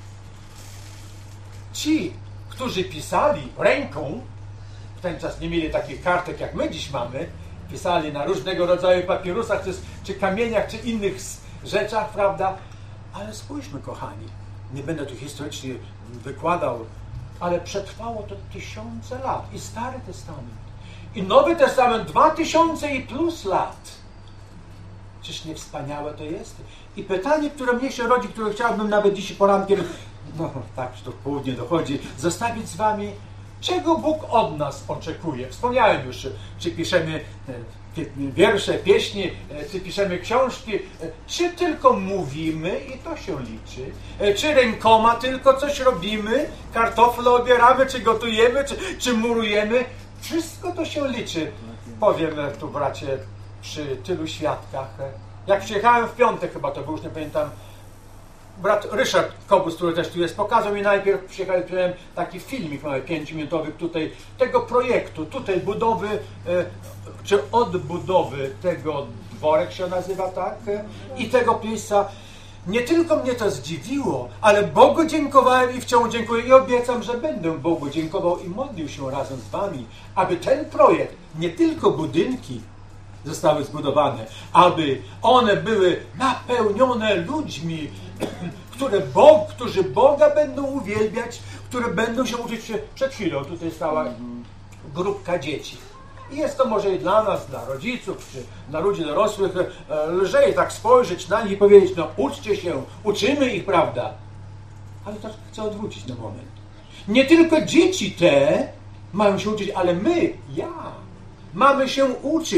ci, którzy pisali ręką, w ten czas nie mieli takich kartek jak my dziś mamy, pisali na różnego rodzaju papirusach, czy, czy kamieniach, czy innych rzeczach, prawda? Ale spójrzmy, kochani, nie będę tu historycznie wykładał, ale przetrwało to tysiące lat. I Stary Testament, i Nowy Testament, dwa tysiące i plus lat. Czyż nie wspaniałe to jest? I pytanie, które mnie się rodzi, które chciałbym nawet dzisiaj porankiem, no tak, że to południe dochodzi, zostawić z wami, czego Bóg od nas oczekuje. Wspomniałem już, czy piszemy wiersze, pieśni, czy piszemy książki, czy tylko mówimy i to się liczy, czy rękoma tylko coś robimy, kartofle obieramy, czy gotujemy, czy, czy murujemy, wszystko to się liczy. Powiem tu, bracie, przy tylu świadkach. Jak przyjechałem w piątek, chyba to był, już nie pamiętam, brat Ryszard Kobus, który też tu jest, pokazał mi najpierw, przyjechałem taki filmik mały, pięciominutowy tutaj, tego projektu, tutaj budowy, czy odbudowy tego, dworek się nazywa, tak, i tego miejsca. Nie tylko mnie to zdziwiło, ale Bogu dziękowałem i wciąż dziękuję i obiecam, że będę Bogu dziękował i modlił się razem z wami, aby ten projekt, nie tylko budynki zostały zbudowane, aby one były napełnione ludźmi, które Bog, którzy Boga będą uwielbiać, które będą się uczyć się. Przed chwilą tutaj stała grupka dzieci. I jest to może i dla nas, dla rodziców, czy dla ludzi dorosłych, lżej tak spojrzeć na nich i powiedzieć, no uczcie się, uczymy ich, prawda? Ale to chcę odwrócić na moment. Nie tylko dzieci te mają się uczyć, ale my, ja, mamy się uczyć.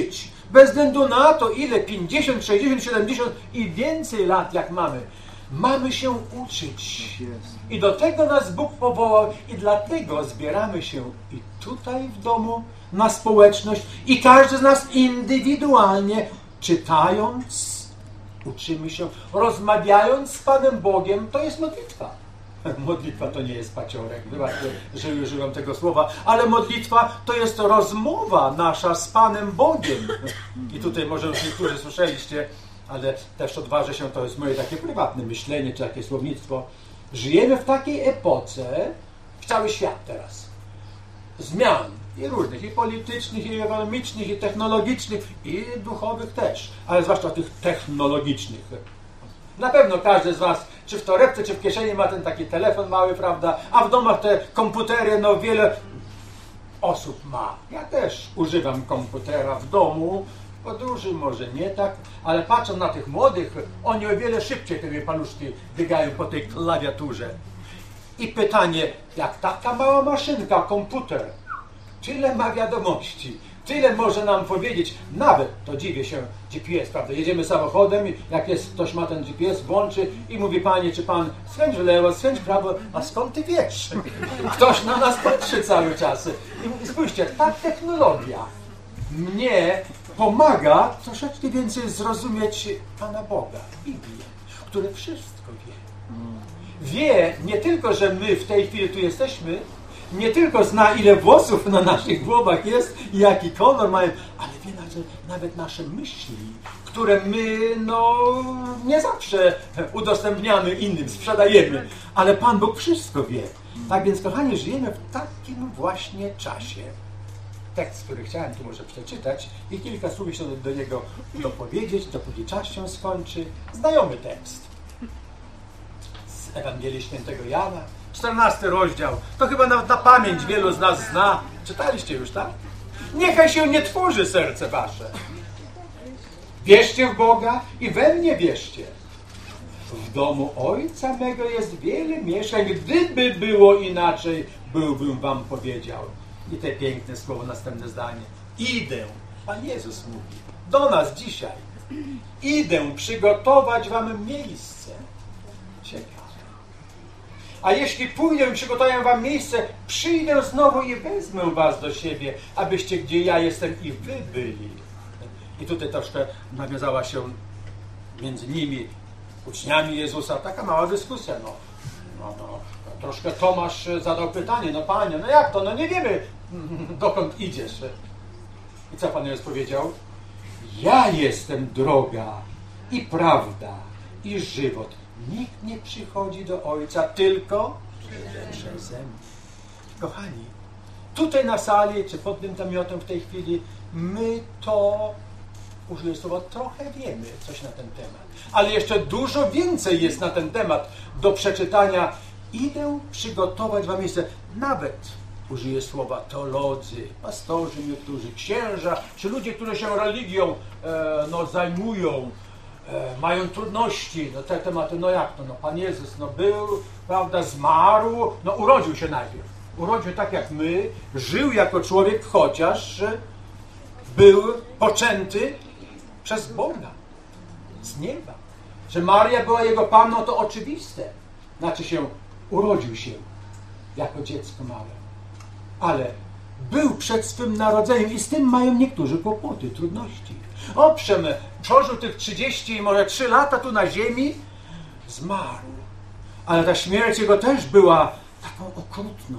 Bez względu na to, ile pięćdziesiąt, sześćdziesiąt, siedemdziesiąt i więcej lat jak mamy. Mamy się uczyć. I do tego nas Bóg powołał i dlatego zbieramy się i tutaj w domu na społeczność i każdy z nas indywidualnie, czytając, uczymy się, rozmawiając z Panem Bogiem, to jest modlitwa. Modlitwa to nie jest paciorek, wybaczcie, że używam tego słowa, ale modlitwa to jest rozmowa nasza z Panem Bogiem. I tutaj może już niektórzy słyszeliście, ale też odważę się, to jest moje takie prywatne myślenie, czy takie słownictwo. Żyjemy w takiej epoce, w cały świat teraz, zmian i różnych, i politycznych, i ekonomicznych, i technologicznych, i duchowych też, ale zwłaszcza tych technologicznych. Na pewno każdy z was, czy w torebce, czy w kieszeni ma ten taki telefon mały, prawda, a w domach te komputery, no wiele osób ma. Ja też używam komputera w domu, w podróży może nie tak, ale patrząc na tych młodych, oni o wiele szybciej te paluszki biegają po tej klawiaturze. I pytanie, jak taka mała maszynka, komputer, tyle ma wiadomości, tyle może nam powiedzieć, nawet, to dziwię się, G P S, prawda, jedziemy samochodem, jak jest, ktoś ma ten G P S, włączy i mówi, panie, czy pan skręć w lewo, skręć w prawo, a skąd ty wiesz? Ktoś na nas patrzy cały czas. I spójrzcie, ta technologia mnie pomaga troszeczkę więcej zrozumieć Pana Boga, Biblię, który wszystko wie. Wie nie tylko, że my w tej chwili tu jesteśmy, nie tylko zna, ile włosów na naszych głowach jest i jaki kolor mają, ale wie nawet nasze myśli, które my, no, nie zawsze udostępniamy innym, sprzedajemy, ale Pan Bóg wszystko wie. Tak więc, kochani, żyjemy w takim właśnie czasie. Tekst, który chciałem tu może przeczytać i kilka słów jeszcze do, do niego dopowiedzieć, dopóki czas się skończy. Znajomy tekst z Ewangelii Świętego Jana, czternasty rozdział. To chyba nawet na pamięć wielu z nas zna. Czytaliście już, tak? Niechaj się nie tworzy serce wasze. Wierzcie w Boga i we mnie wierzcie. W domu Ojca mego jest wiele mieszkań. Gdyby było inaczej, byłbym wam powiedział. I te piękne słowo, następne zdanie. Idę, Pan Jezus mówi, do nas dzisiaj. Idę przygotować wam miejsce. Ciekawe. A jeśli pójdę i przygotuję wam miejsce, przyjdę znowu i wezmę was do siebie, abyście gdzie ja jestem i wy byli. I tutaj troszkę nawiązała się między nimi, uczniami Jezusa, taka mała dyskusja. No, no, no, troszkę Tomasz zadał pytanie, no Panie, no jak to, no nie wiemy, dokąd idziesz. I co Pan Jezus powiedział? Ja jestem droga i prawda i żywot. Nikt nie przychodzi do Ojca tylko przeze mnie. Kochani, tutaj na sali, czy pod tym namiotem w tej chwili, my to, użyję słowa, trochę wiemy coś na ten temat. Ale jeszcze dużo więcej jest na ten temat do przeczytania. Idę przygotować wam miejsce. Nawet, użyję słowa, teolodzy, pastorzy niektórzy, księża, czy ludzie, którzy się religią e, no, zajmują, e, mają trudności, no te tematy, no jak to, no Pan Jezus, no był, prawda, zmarł, no urodził się najpierw. Urodził tak jak my, żył jako człowiek, chociaż był poczęty przez Boga, z nieba. Że Maria była jego panną, to oczywiste. Znaczy się, urodził się jako dziecko małe. Ale był przed swym narodzeniem i z tym mają niektórzy kłopoty, trudności. Owszem, przeżył tych trzydzieści, może trzy lata tu na ziemi, zmarł. Ale ta śmierć jego też była taką okrutną.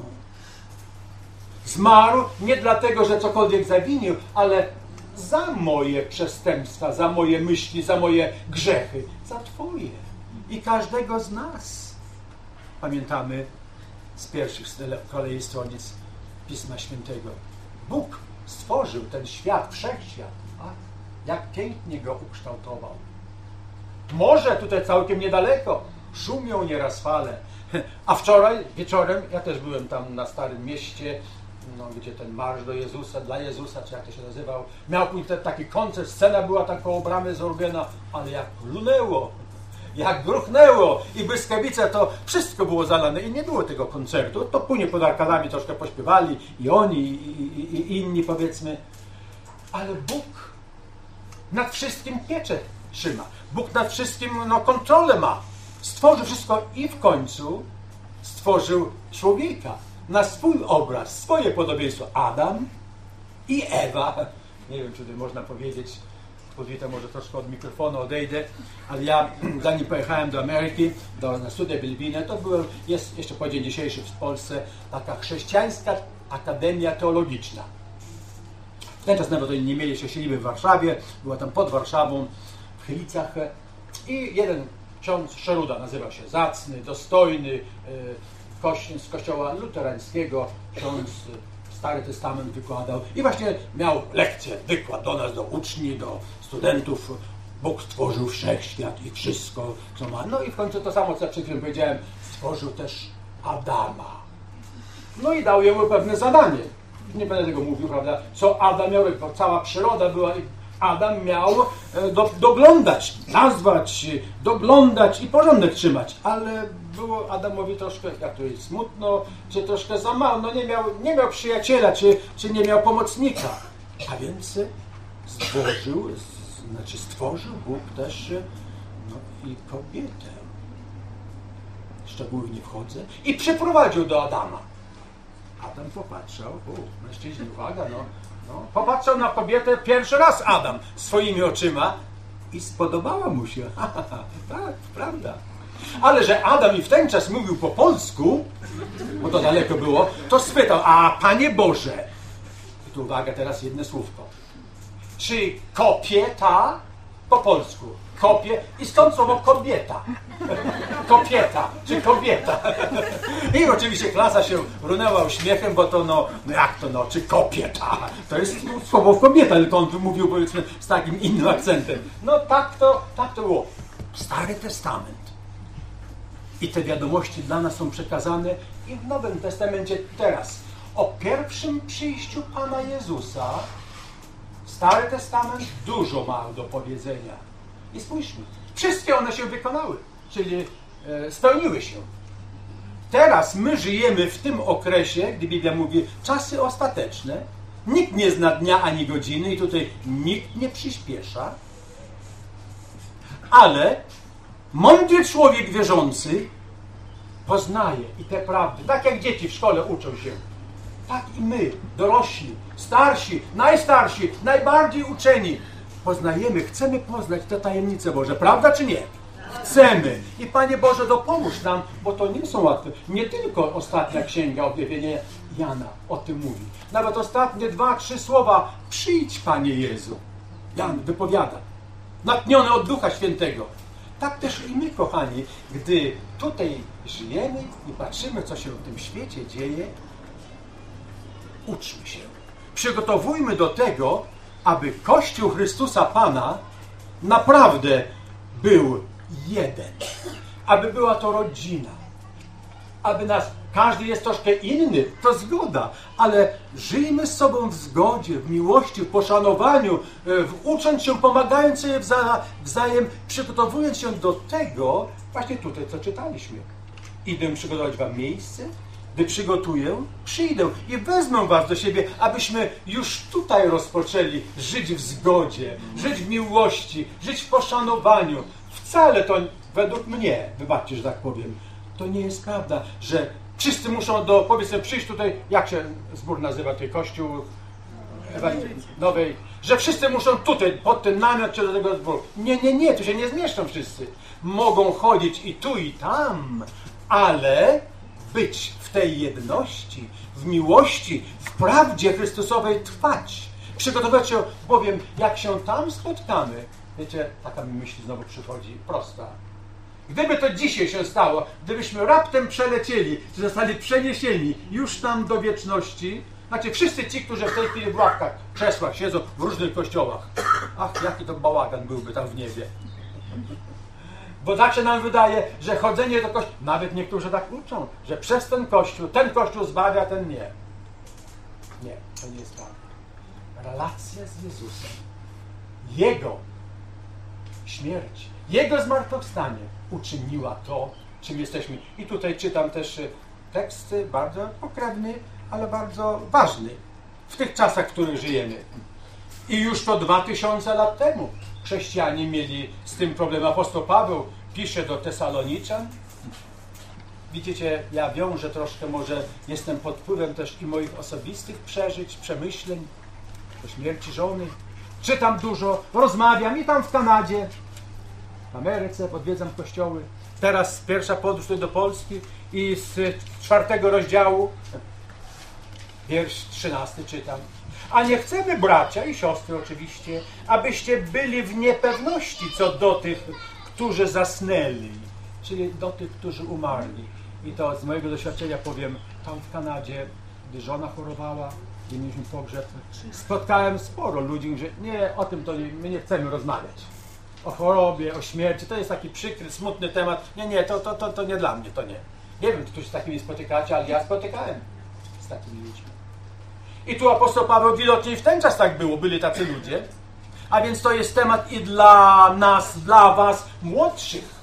Zmarł nie dlatego, że cokolwiek zawinił, ale za moje przestępstwa, za moje myśli, za moje grzechy, za Twoje i każdego z nas. Pamiętamy z pierwszych z kolei stronic Pisma Świętego. Bóg stworzył ten świat, wszechświat. A jak pięknie go ukształtował. Morze tutaj całkiem niedaleko. Szumią nieraz fale. A wczoraj wieczorem, ja też byłem tam na Starym Mieście, no, gdzie ten marsz do Jezusa, dla Jezusa, czy jak to się nazywał, miał taki koncert, scena była tak koło bramy zrobiona, ale jak lunęło, jak gruchnęło i błyskawice, to wszystko było zalane i nie było tego koncertu. To później pod arkadami troszkę pośpiewali i oni, i, i, i inni, powiedzmy. Ale Bóg nad wszystkim pieczę trzyma. Bóg nad wszystkim no, kontrolę ma. Stworzył wszystko i w końcu stworzył człowieka na swój obraz, swoje podobieństwo. Adam i Ewa. Nie wiem, czy to można powiedzieć, Podwita może troszkę od mikrofonu odejdę, ale ja zanim pojechałem do Ameryki, do, na studia biblijne, to byłem, jest jeszcze po dzień dzisiejszy w Polsce taka chrześcijańska akademia teologiczna. W ten czas nawet oni nie mieli, się siedzimy w Warszawie, była tam pod Warszawą, w Chylicach i jeden ksiądz Szeruda, nazywał się zacny, dostojny, koś, z kościoła luterańskiego, ksiądz Stary Testament wykładał i właśnie miał lekcję, wykład do nas, do uczni, do studentów. Bóg stworzył wszechświat i wszystko, co ma. No i w końcu to samo, co przed chwilą powiedziałem, stworzył też Adama. No i dał jemu pewne zadanie. Nie będę tego mówił, prawda, co Adam miał, bo cała przyroda była i Adam miał do, doglądać, nazwać, doglądać i porządek trzymać, ale było Adamowi troszkę, jak to jest, smutno, czy troszkę za mało, no nie miał, nie miał przyjaciela, czy, czy nie miał pomocnika, a więc stworzył, znaczy stworzył Bóg też no, i kobietę. Szczegóły nie wchodzę. I przyprowadził do Adama. Adam popatrzał, o, mężczyźni, uwaga, no, no, popatrzał na kobietę pierwszy raz Adam swoimi oczyma i spodobała mu się. Tak, prawda. Ale że Adam i w ten czas mówił po polsku, bo to daleko było, to spytał, a Panie Boże, i tu uwaga, teraz jedno słówko, czy kopieta po polsku, kopie i stąd słowo kobieta. Kopieta, czy kobieta. I oczywiście klasa się runęła uśmiechem, bo to no, no jak to no, czy kopieta. To jest słowo kobieta, tylko on tu mówił powiedzmy z takim innym akcentem. No tak to, tak to było. Stary Testament. I te wiadomości dla nas są przekazane i w Nowym Testamencie teraz. O pierwszym przyjściu Pana Jezusa Stary Testament dużo ma do powiedzenia. I spójrzmy, wszystkie one się wykonały, czyli e, spełniły się. Teraz my żyjemy w tym okresie, gdy Biblia mówi czasy ostateczne, nikt nie zna dnia ani godziny i tutaj nikt nie przyspiesza, ale mądry człowiek wierzący poznaje i te prawdy, tak jak dzieci w szkole uczą się, tak i my, dorośli, starsi, najstarsi, najbardziej uczeni, poznajemy, chcemy poznać te tajemnice Boże, prawda czy nie? Chcemy. I Panie Boże, dopomóż nam, bo to nie są łatwe. Nie tylko ostatnia księga, objawienie Jana o tym mówi. Nawet ostatnie dwa, trzy słowa, przyjdź Panie Jezu. Jan wypowiada, natchniony od Ducha Świętego. Tak też i my, kochani, gdy tutaj żyjemy i patrzymy, co się w tym świecie dzieje, uczmy się. Przygotowujmy do tego, aby Kościół Chrystusa Pana naprawdę był jeden. Aby była to rodzina. Aby nas, każdy jest troszkę inny, to zgoda, ale żyjmy z sobą w zgodzie, w miłości, w poszanowaniu, w ucząc się, pomagając sobie wzajem, przygotowując się do tego, właśnie tutaj, co czytaliśmy. Idę przygotować wam miejsce, gdy przygotuję, przyjdę i wezmę was do siebie, abyśmy już tutaj rozpoczęli żyć w zgodzie, żyć w miłości, żyć w poszanowaniu. Wcale to, według mnie, wybaczcie, że tak powiem, to nie jest prawda, że wszyscy muszą do, powiedzmy, przyjść tutaj, jak się zbór nazywa, tej kościół nowej, że wszyscy muszą tutaj, pod ten namiot, czy do tego zboru. Nie, nie, nie, tu się nie zmieszczą wszyscy. Mogą chodzić i tu, i tam, ale być w tej jedności, w miłości, w prawdzie Chrystusowej trwać. Przygotować się, bowiem jak się tam spotkamy, wiecie, taka mi myśl znowu przychodzi, prosta. Gdyby to dzisiaj się stało, gdybyśmy raptem przelecieli, czy zostali przeniesieni już tam do wieczności, znaczy wszyscy ci, którzy w tej chwili w ławkach, krzesłach siedzą w różnych kościołach, ach, jaki to bałagan byłby tam w niebie. Bo tak się nam wydaje, że chodzenie do kościoła, nawet niektórzy tak uczą, że przez ten kościół, ten kościół zbawia, ten nie. Nie, to nie jest prawda. Relacja z Jezusem, Jego śmierć, Jego zmartwychwstanie uczyniła to, czym jesteśmy. I tutaj czytam też tekst bardzo pokrewny, ale bardzo ważny w tych czasach, w których żyjemy. I już to dwa tysiące lat temu chrześcijanie mieli z tym problem. Apostoł Paweł pisze do Tesaloniczan. Widzicie, ja wiążę troszkę, może jestem pod wpływem też i moich osobistych przeżyć, przemyśleń, po śmierci żony. Czytam dużo, rozmawiam i tam w Kanadzie, w Ameryce, odwiedzam kościoły. Teraz pierwsza podróż tutaj do Polski i z czwartego rozdziału, wiersz trzynasty czytam. A nie chcemy, bracia i siostry oczywiście, abyście byli w niepewności co do tych, którzy zasnęli, czyli do tych, którzy umarli. I to z mojego doświadczenia powiem, tam w Kanadzie, gdy żona chorowała, gdy mieliśmy pogrzeb, spotkałem sporo ludzi, że nie, o tym to nie, my nie chcemy rozmawiać. O chorobie, o śmierci, to jest taki przykry, smutny temat. Nie, nie, to, to, to, to nie dla mnie, to nie. Nie wiem, czy się z takimi spotykacie, ale ja spotykałem z takimi ludźmi. I tu apostoł Paweł widocznie w ten czas tak było, byli tacy ludzie. A więc to jest temat i dla nas, dla was, młodszych.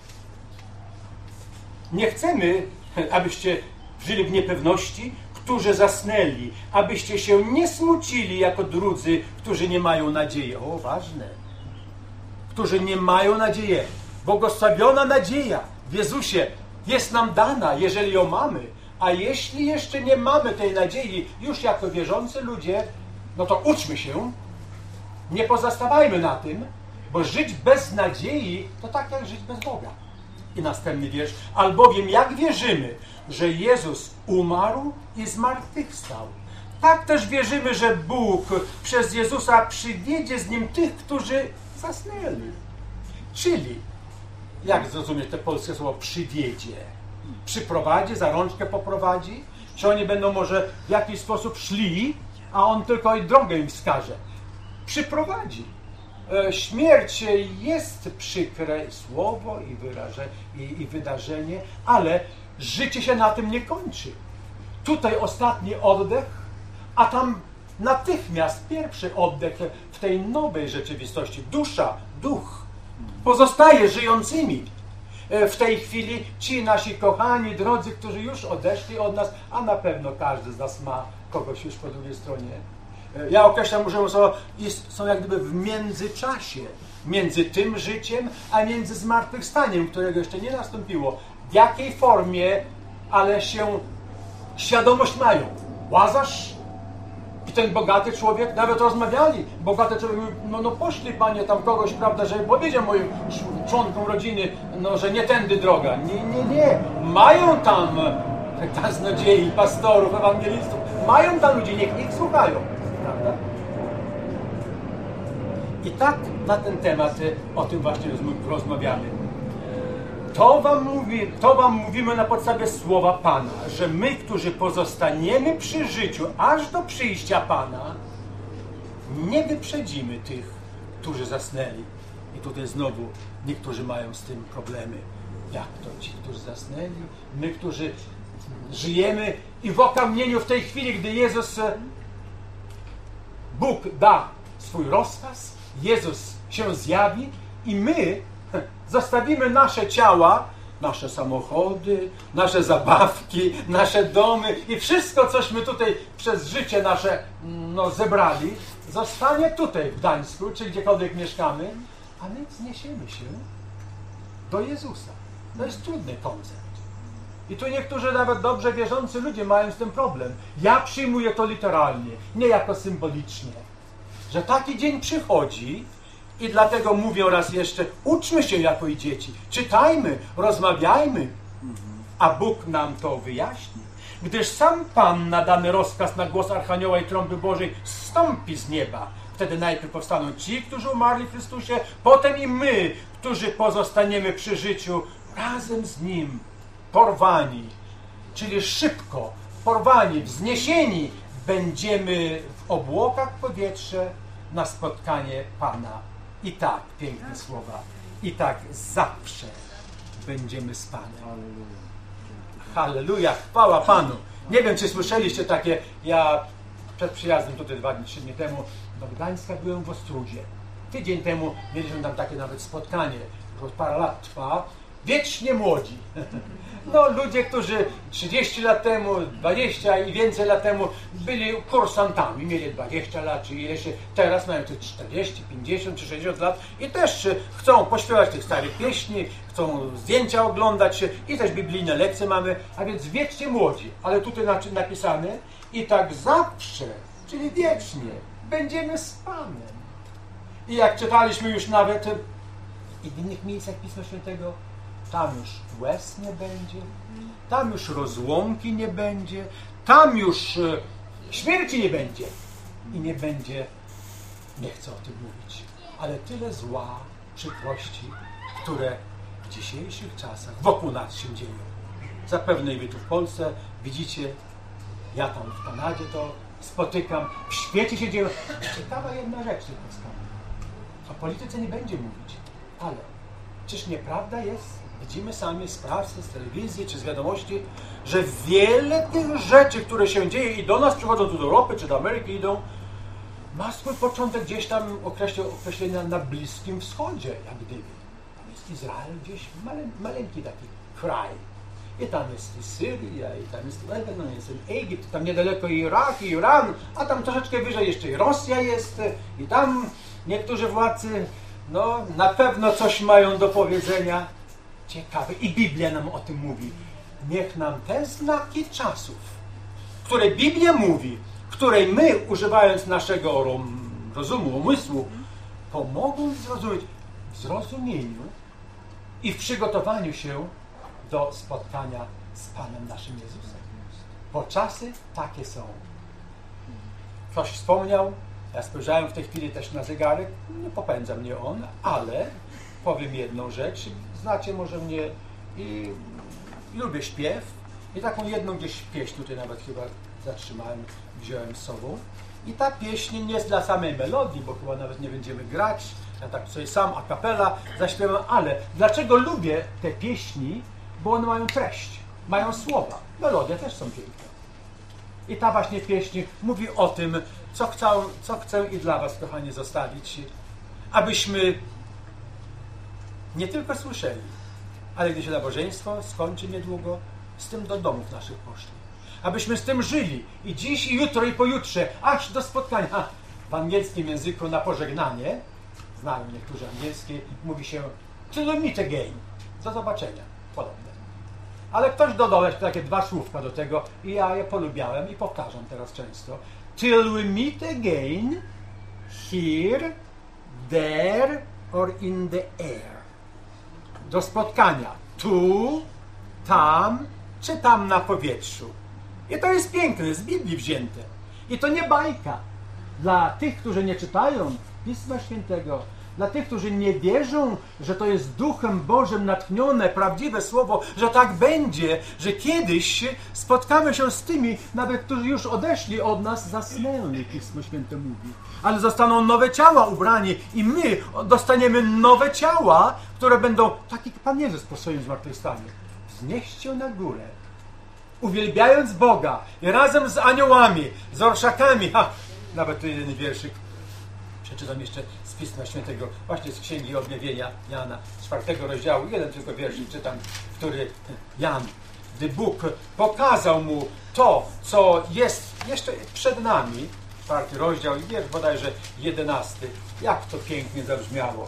Nie chcemy, abyście żyli w niepewności, którzy zasnęli, abyście się nie smucili jako drudzy, którzy nie mają nadziei. O, ważne. Którzy nie mają nadziei. Błogosławiona nadzieja w Jezusie jest nam dana, jeżeli ją mamy. A jeśli jeszcze nie mamy tej nadziei, już jako wierzący ludzie, no to uczmy się, nie pozostawajmy na tym, bo żyć bez nadziei to tak jak żyć bez Boga. I następny wiersz. Albowiem jak wierzymy, że Jezus umarł i zmartwychwstał, tak też wierzymy, że Bóg przez Jezusa przywiedzie z Nim tych, którzy zasnęli. Czyli, jak zrozumieć te polskie słowo przywiedzie? Przyprowadzi, za rączkę poprowadzi? Czy oni będą może w jakiś sposób szli, a On tylko i drogę im wskaże? Przyprowadzi. Śmierć jest przykre słowo i, wyraże, i, i wydarzenie, ale życie się na tym nie kończy. Tutaj ostatni oddech, a tam natychmiast pierwszy oddech w tej nowej rzeczywistości. Dusza, duch pozostaje żyjącymi. W tej chwili ci nasi kochani, drodzy, którzy już odeszli od nas, a na pewno każdy z nas ma kogoś już po drugiej stronie. Ja określam, że są jak gdyby w międzyczasie, między tym życiem, a między zmartwychwstaniem, którego jeszcze nie nastąpiło. W jakiej formie, ale się świadomość mają. Łazarz i ten bogaty człowiek nawet rozmawiali. Bogaty człowiek mówił, no, no poszli panie tam kogoś, prawda, że powiedział moim członkom rodziny, no, że nie tędy droga. Nie, nie, nie. Mają tam kaznodziei, pastorów, ewangelistów. Mają tam ludzi, niech ich słuchają. Prawda? I tak na ten temat o tym właśnie rozmawiamy. To wam, mówi, to wam mówimy na podstawie słowa Pana, że my, którzy pozostaniemy przy życiu aż do przyjścia Pana, nie wyprzedzimy tych, którzy zasnęli. I tutaj znowu niektórzy mają z tym problemy. Jak to ci, którzy zasnęli? My, którzy żyjemy i w okamnieniu w tej chwili, gdy Jezus, Bóg da swój rozkaz, Jezus się zjawi i my zostawimy nasze ciała, nasze samochody, nasze zabawki, nasze domy i wszystko, cośmy tutaj przez życie nasze no, zebrali, zostanie tutaj w Gdańsku, czy gdziekolwiek mieszkamy, a my zniesiemy się do Jezusa. To jest trudny koncept. I tu niektórzy nawet dobrze wierzący ludzie mają z tym problem. Ja przyjmuję to literalnie, nie jako symbolicznie. Że taki dzień przychodzi i dlatego mówię raz jeszcze, uczmy się jako i dzieci, czytajmy, rozmawiajmy, a Bóg nam to wyjaśni. Gdyż sam Pan na dany rozkaz na głos Archanioła i trąby Bożej zstąpi z nieba. Wtedy najpierw powstaną ci, którzy umarli w Chrystusie, potem i my, którzy pozostaniemy przy życiu razem z Nim, porwani, czyli szybko, porwani, wzniesieni, będziemy w obłokach powietrze na spotkanie Pana. I tak, piękne słowa, i tak zawsze będziemy z Panem. Halleluja, chwała Panu. Nie wiem, czy słyszeliście takie, ja przed przyjazdem tutaj dwa dni, trzy dni temu do Gdańska byłem w Ostródzie. Tydzień temu mieliśmy tam takie nawet spotkanie, już parę lat trwa Wiecznie młodzi. No, ludzie, którzy trzydzieści lat temu, dwadzieścia i więcej lat temu byli kursantami, mieli dwadzieścia lat, czy ile się teraz mają te czterdzieści, pięćdziesiąt czy sześćdziesiąt lat i też chcą pośpiewać tych starych pieśni, chcą zdjęcia oglądać i też biblijne lekcje mamy, a więc wiecznie młodzi. Ale tutaj napisane i tak zawsze, czyli wiecznie, będziemy z Panem. I jak czytaliśmy już nawet i w innych miejscach Pisma Świętego, tam już łez nie będzie, tam już rozłąki nie będzie, tam już e, śmierci nie będzie i nie będzie, nie chcę o tym mówić, ale tyle zła, przykrości, które w dzisiejszych czasach wokół nas się dzieją. Zapewne i wy tu w Polsce widzicie, ja tam w Kanadzie to spotykam, w świecie się dzieje. Ciekawa jedna rzecz tylko stała. O polityce nie będzie mówić, ale czyż nieprawda jest? Widzimy sami z prasy, z telewizji czy z wiadomości, że wiele tych rzeczy, które się dzieje i do nas przychodzą tu do Europy czy do Ameryki idą, ma swój początek gdzieś tam określenia na Bliskim Wschodzie, jak gdyby. Tam jest Izrael gdzieś, male, maleńki taki kraj. I tam jest i Syria, i tam jest Lebanon, jest Egipt, tam niedaleko Irak, i Iran, a tam troszeczkę wyżej jeszcze i Rosja jest, i tam niektórzy władcy, no na pewno coś mają do powiedzenia. Ciekawe. I Biblia nam o tym mówi. Niech nam te znaki czasów, które Biblia mówi, której my, używając naszego rozumu, umysłu, pomogą zrozumieć w zrozumieniu i w przygotowaniu się do spotkania z Panem naszym Jezusem. Bo czasy takie są. Ktoś wspomniał, ja spojrzałem w tej chwili też na zegarek, nie popędza mnie on, ale powiem jedną rzecz. Znacie może mnie i lubię śpiew i taką jedną gdzieś pieśń tutaj nawet chyba zatrzymałem, wziąłem z sobą. I ta pieśń nie jest dla samej melodii, bo chyba nawet nie będziemy grać. Ja tak sobie sam a cappella zaśpiewam, ale dlaczego lubię te pieśni? Bo one mają treść, mają słowa. Melodie też są piękne. I ta właśnie pieśń mówi o tym, co chcę, co chcę i dla was, kochani, zostawić, abyśmy nie tylko słyszeli, ale gdy się nabożeństwo skończy niedługo, z tym do domów naszych poszli. Abyśmy z tym żyli i dziś, i jutro, i pojutrze, aż do spotkania. W angielskim języku na pożegnanie, znają niektórzy angielski, mówi się till we meet again. Do zobaczenia. Podobne. Ale ktoś dodał jeszcze takie dwa słówka do tego i ja je polubiałem i powtarzam teraz często. Till we meet again, here, there or in the air. Do spotkania tu, tam, czy tam na powietrzu. I to jest piękne, z Biblii wzięte. I to nie bajka. Dla tych, którzy nie czytają Pisma Świętego, dla tych, którzy nie wierzą, że to jest Duchem Bożym natchnione, prawdziwe słowo, że tak będzie, że kiedyś spotkamy się z tymi, nawet którzy już odeszli od nas, zasnęli, Pismo Święte mówi. Ale zostaną nowe ciała ubrani i my dostaniemy nowe ciała, które będą, tak jak Pan Jezus po swoim zmartwychwstaniu, wznieść się na górę, uwielbiając Boga i razem z aniołami, z orszakami, ha, nawet tu jeden wierszyk, przeczytam jeszcze z Pisma Świętego, właśnie z Księgi Objawienia Jana, czwartego rozdziału, jeden tylko wierszyk czytam, który Jan, gdy Bóg pokazał mu to, co jest jeszcze przed nami, czwarty rozdział i wiersz bodajże jedenasty, jak to pięknie zabrzmiało.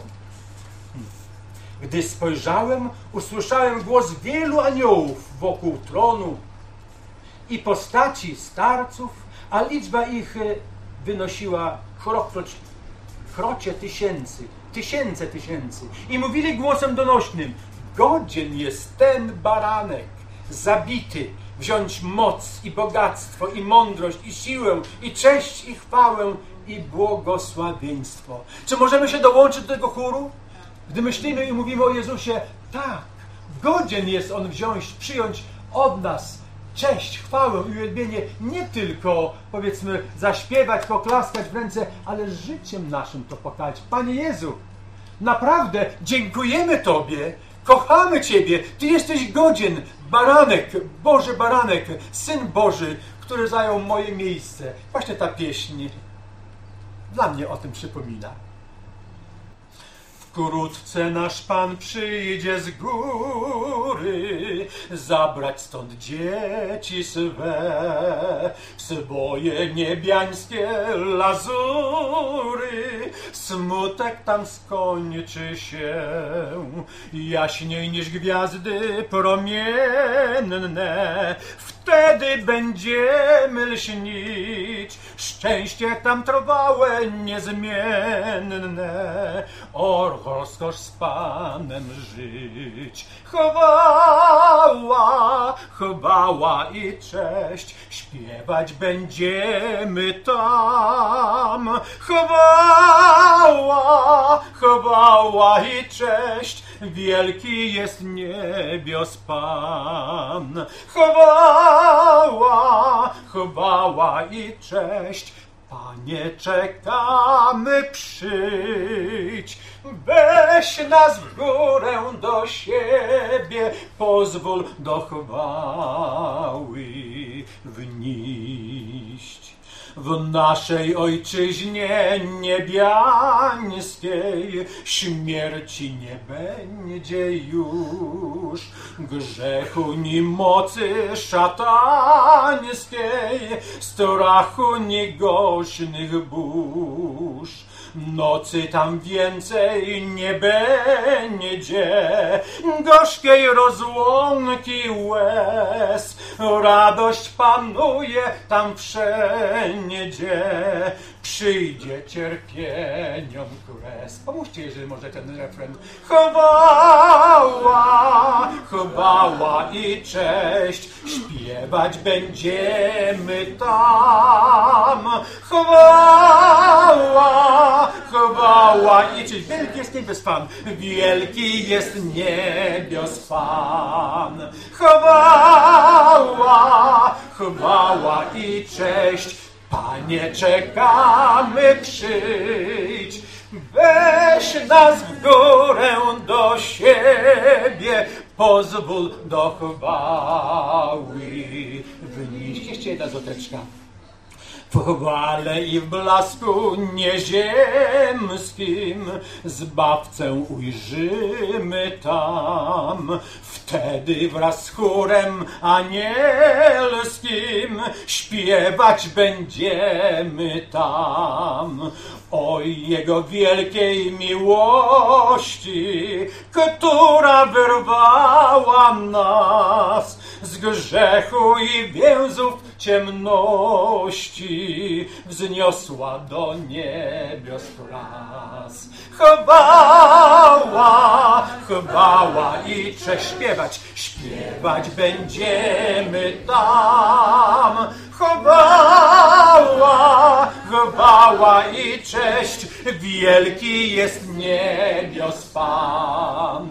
Gdy spojrzałem, usłyszałem głos wielu aniołów wokół tronu i postaci starców, a liczba ich wynosiła krokroć krocie tysięcy, tysięce tysięcy. I mówili głosem donośnym, godzien jest ten baranek zabity, wziąć moc i bogactwo, i mądrość, i siłę, i cześć, i chwałę, i błogosławieństwo. Czy możemy się dołączyć do tego chóru? Gdy myślimy i mówimy o Jezusie, tak, godzien jest On wziąć, przyjąć od nas cześć, chwałę i uwielbienie, nie tylko, powiedzmy, zaśpiewać, poklaskać w ręce, ale życiem naszym to pokazać. Panie Jezu, naprawdę dziękujemy Tobie, kochamy Ciebie, Ty jesteś godzien, baranek, Boży baranek, Syn Boży, który zajął moje miejsce. Właśnie ta pieśń dla mnie o tym przypomina. Wkrótce nasz Pan przyjdzie z góry, zabrać stąd dzieci swe, w swoje niebiańskie lazury. Smutek tam skończy się, jaśniej niż gwiazdy promienne. Wtedy będziemy lśnić, szczęście tam trwałe, niezmienne. O rozkosz z Panem żyć. Chwała, chwała i cześć, śpiewać będziemy tam. Chwała, chwała i cześć, wielki jest niebios Pan. Chwała, chwała i cześć, Panie, czekamy, przyjdź. Weź nas w górę do siebie, pozwól do chwały wnieść. W naszej ojczyźnie niebiańskiej śmierci nie będzie już, grzechu ni mocy szatańskiej, strachu ni głośnych burz. Nocy tam więcej nie będzie, gorzkiej rozłąki łez. Radość panuje tam wszędzie, przyjdzie cierpieniom kres. Pomóżcie, jeżeli może ten refren. Chwała, chwała i cześć, śpiewać będziemy tam. Chwała, chwała i cześć. Wielki jest niebios Pan, wielki jest niebios Pan. Chwała, chwała i cześć, Panie, czekamy, przyjdź. Weź nas w górę do siebie, pozwól do chwały wnieść. Jeszcze jedna złoteczka. W chwale i w blasku nieziemskim Zbawcę ujrzymy tam. Wtedy wraz z chórem anielskim śpiewać będziemy tam o Jego wielkiej miłości, która wyrwała nas z grzechu i więzów ciemności, wzniosła do niebios klas. Chwała, chwała i cześć, śpiewać, śpiewać będziemy tam. Chwała, chwała i cześć, wielki jest niebios Pan.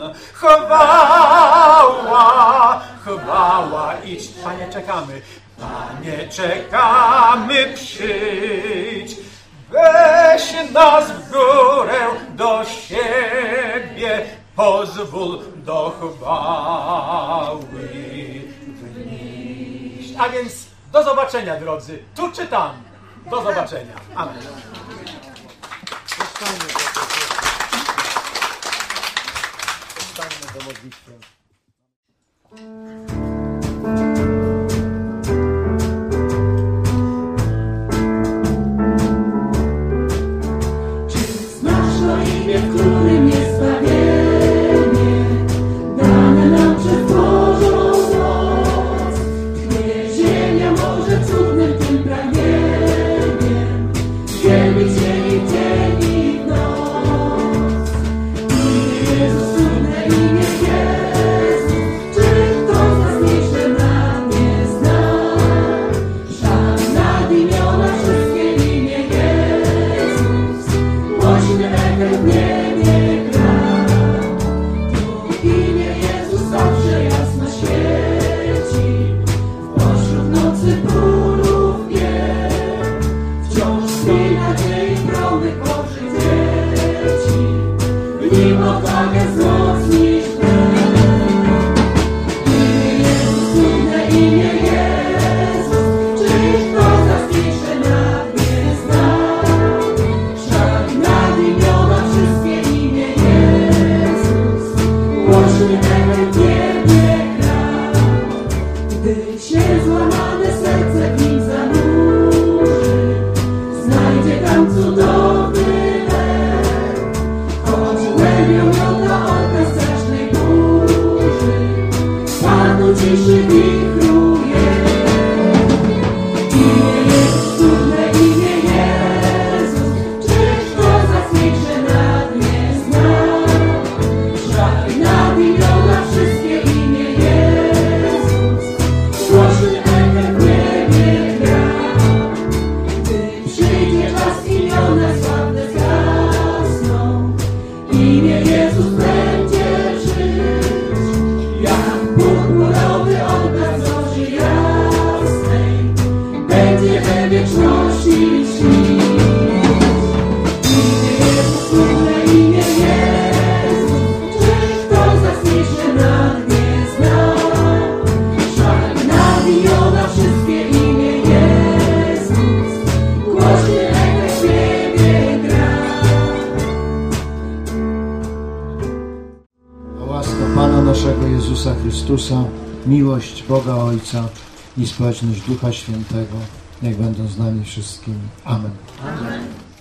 Chwała, chwała i cześć. Panie, czekamy, Panie, czekamy, przyjdź. Weź nas w górę do siebie, pozwól do chwały wnieść. A więc do zobaczenia, drodzy, tu czy tam. Do zobaczenia. Amen. Zostańmy do modlitwy. W którym jest zbawienie, dane nam przez Bożą moc. Tchnie ziemia może cudnym tym pragnieniem, wielbić Cię i dzień i noc. Imię Jezus, cudne imię Jezus, czy ktoś z nas ciszy wichruje. Imię Jezus, cudne imię Jezus, czyż to zasniejsze nad nie zna? Szlaki nad imiona wszystkie imię Jezus, głośny echem w niebie gra. Gdy przyjdzie czas, imiona sławne zgasną, imię Jezus będzie żyć, jak Bóg murowy od nas zorzy jasnej, będzie we wieczności śnić. Imię Jezus, cudne imię Jezus, czyż to zasniejsze nad nie zna? Szlak nad imiona wszystkie imię Jezus, głośny echem w niebie gra. A łaska Pana naszego Jezusa Chrystusa, miłość Boga Ojca i społeczność Ducha Świętego, niech będą z nami wszystkimi. Amen. Amen.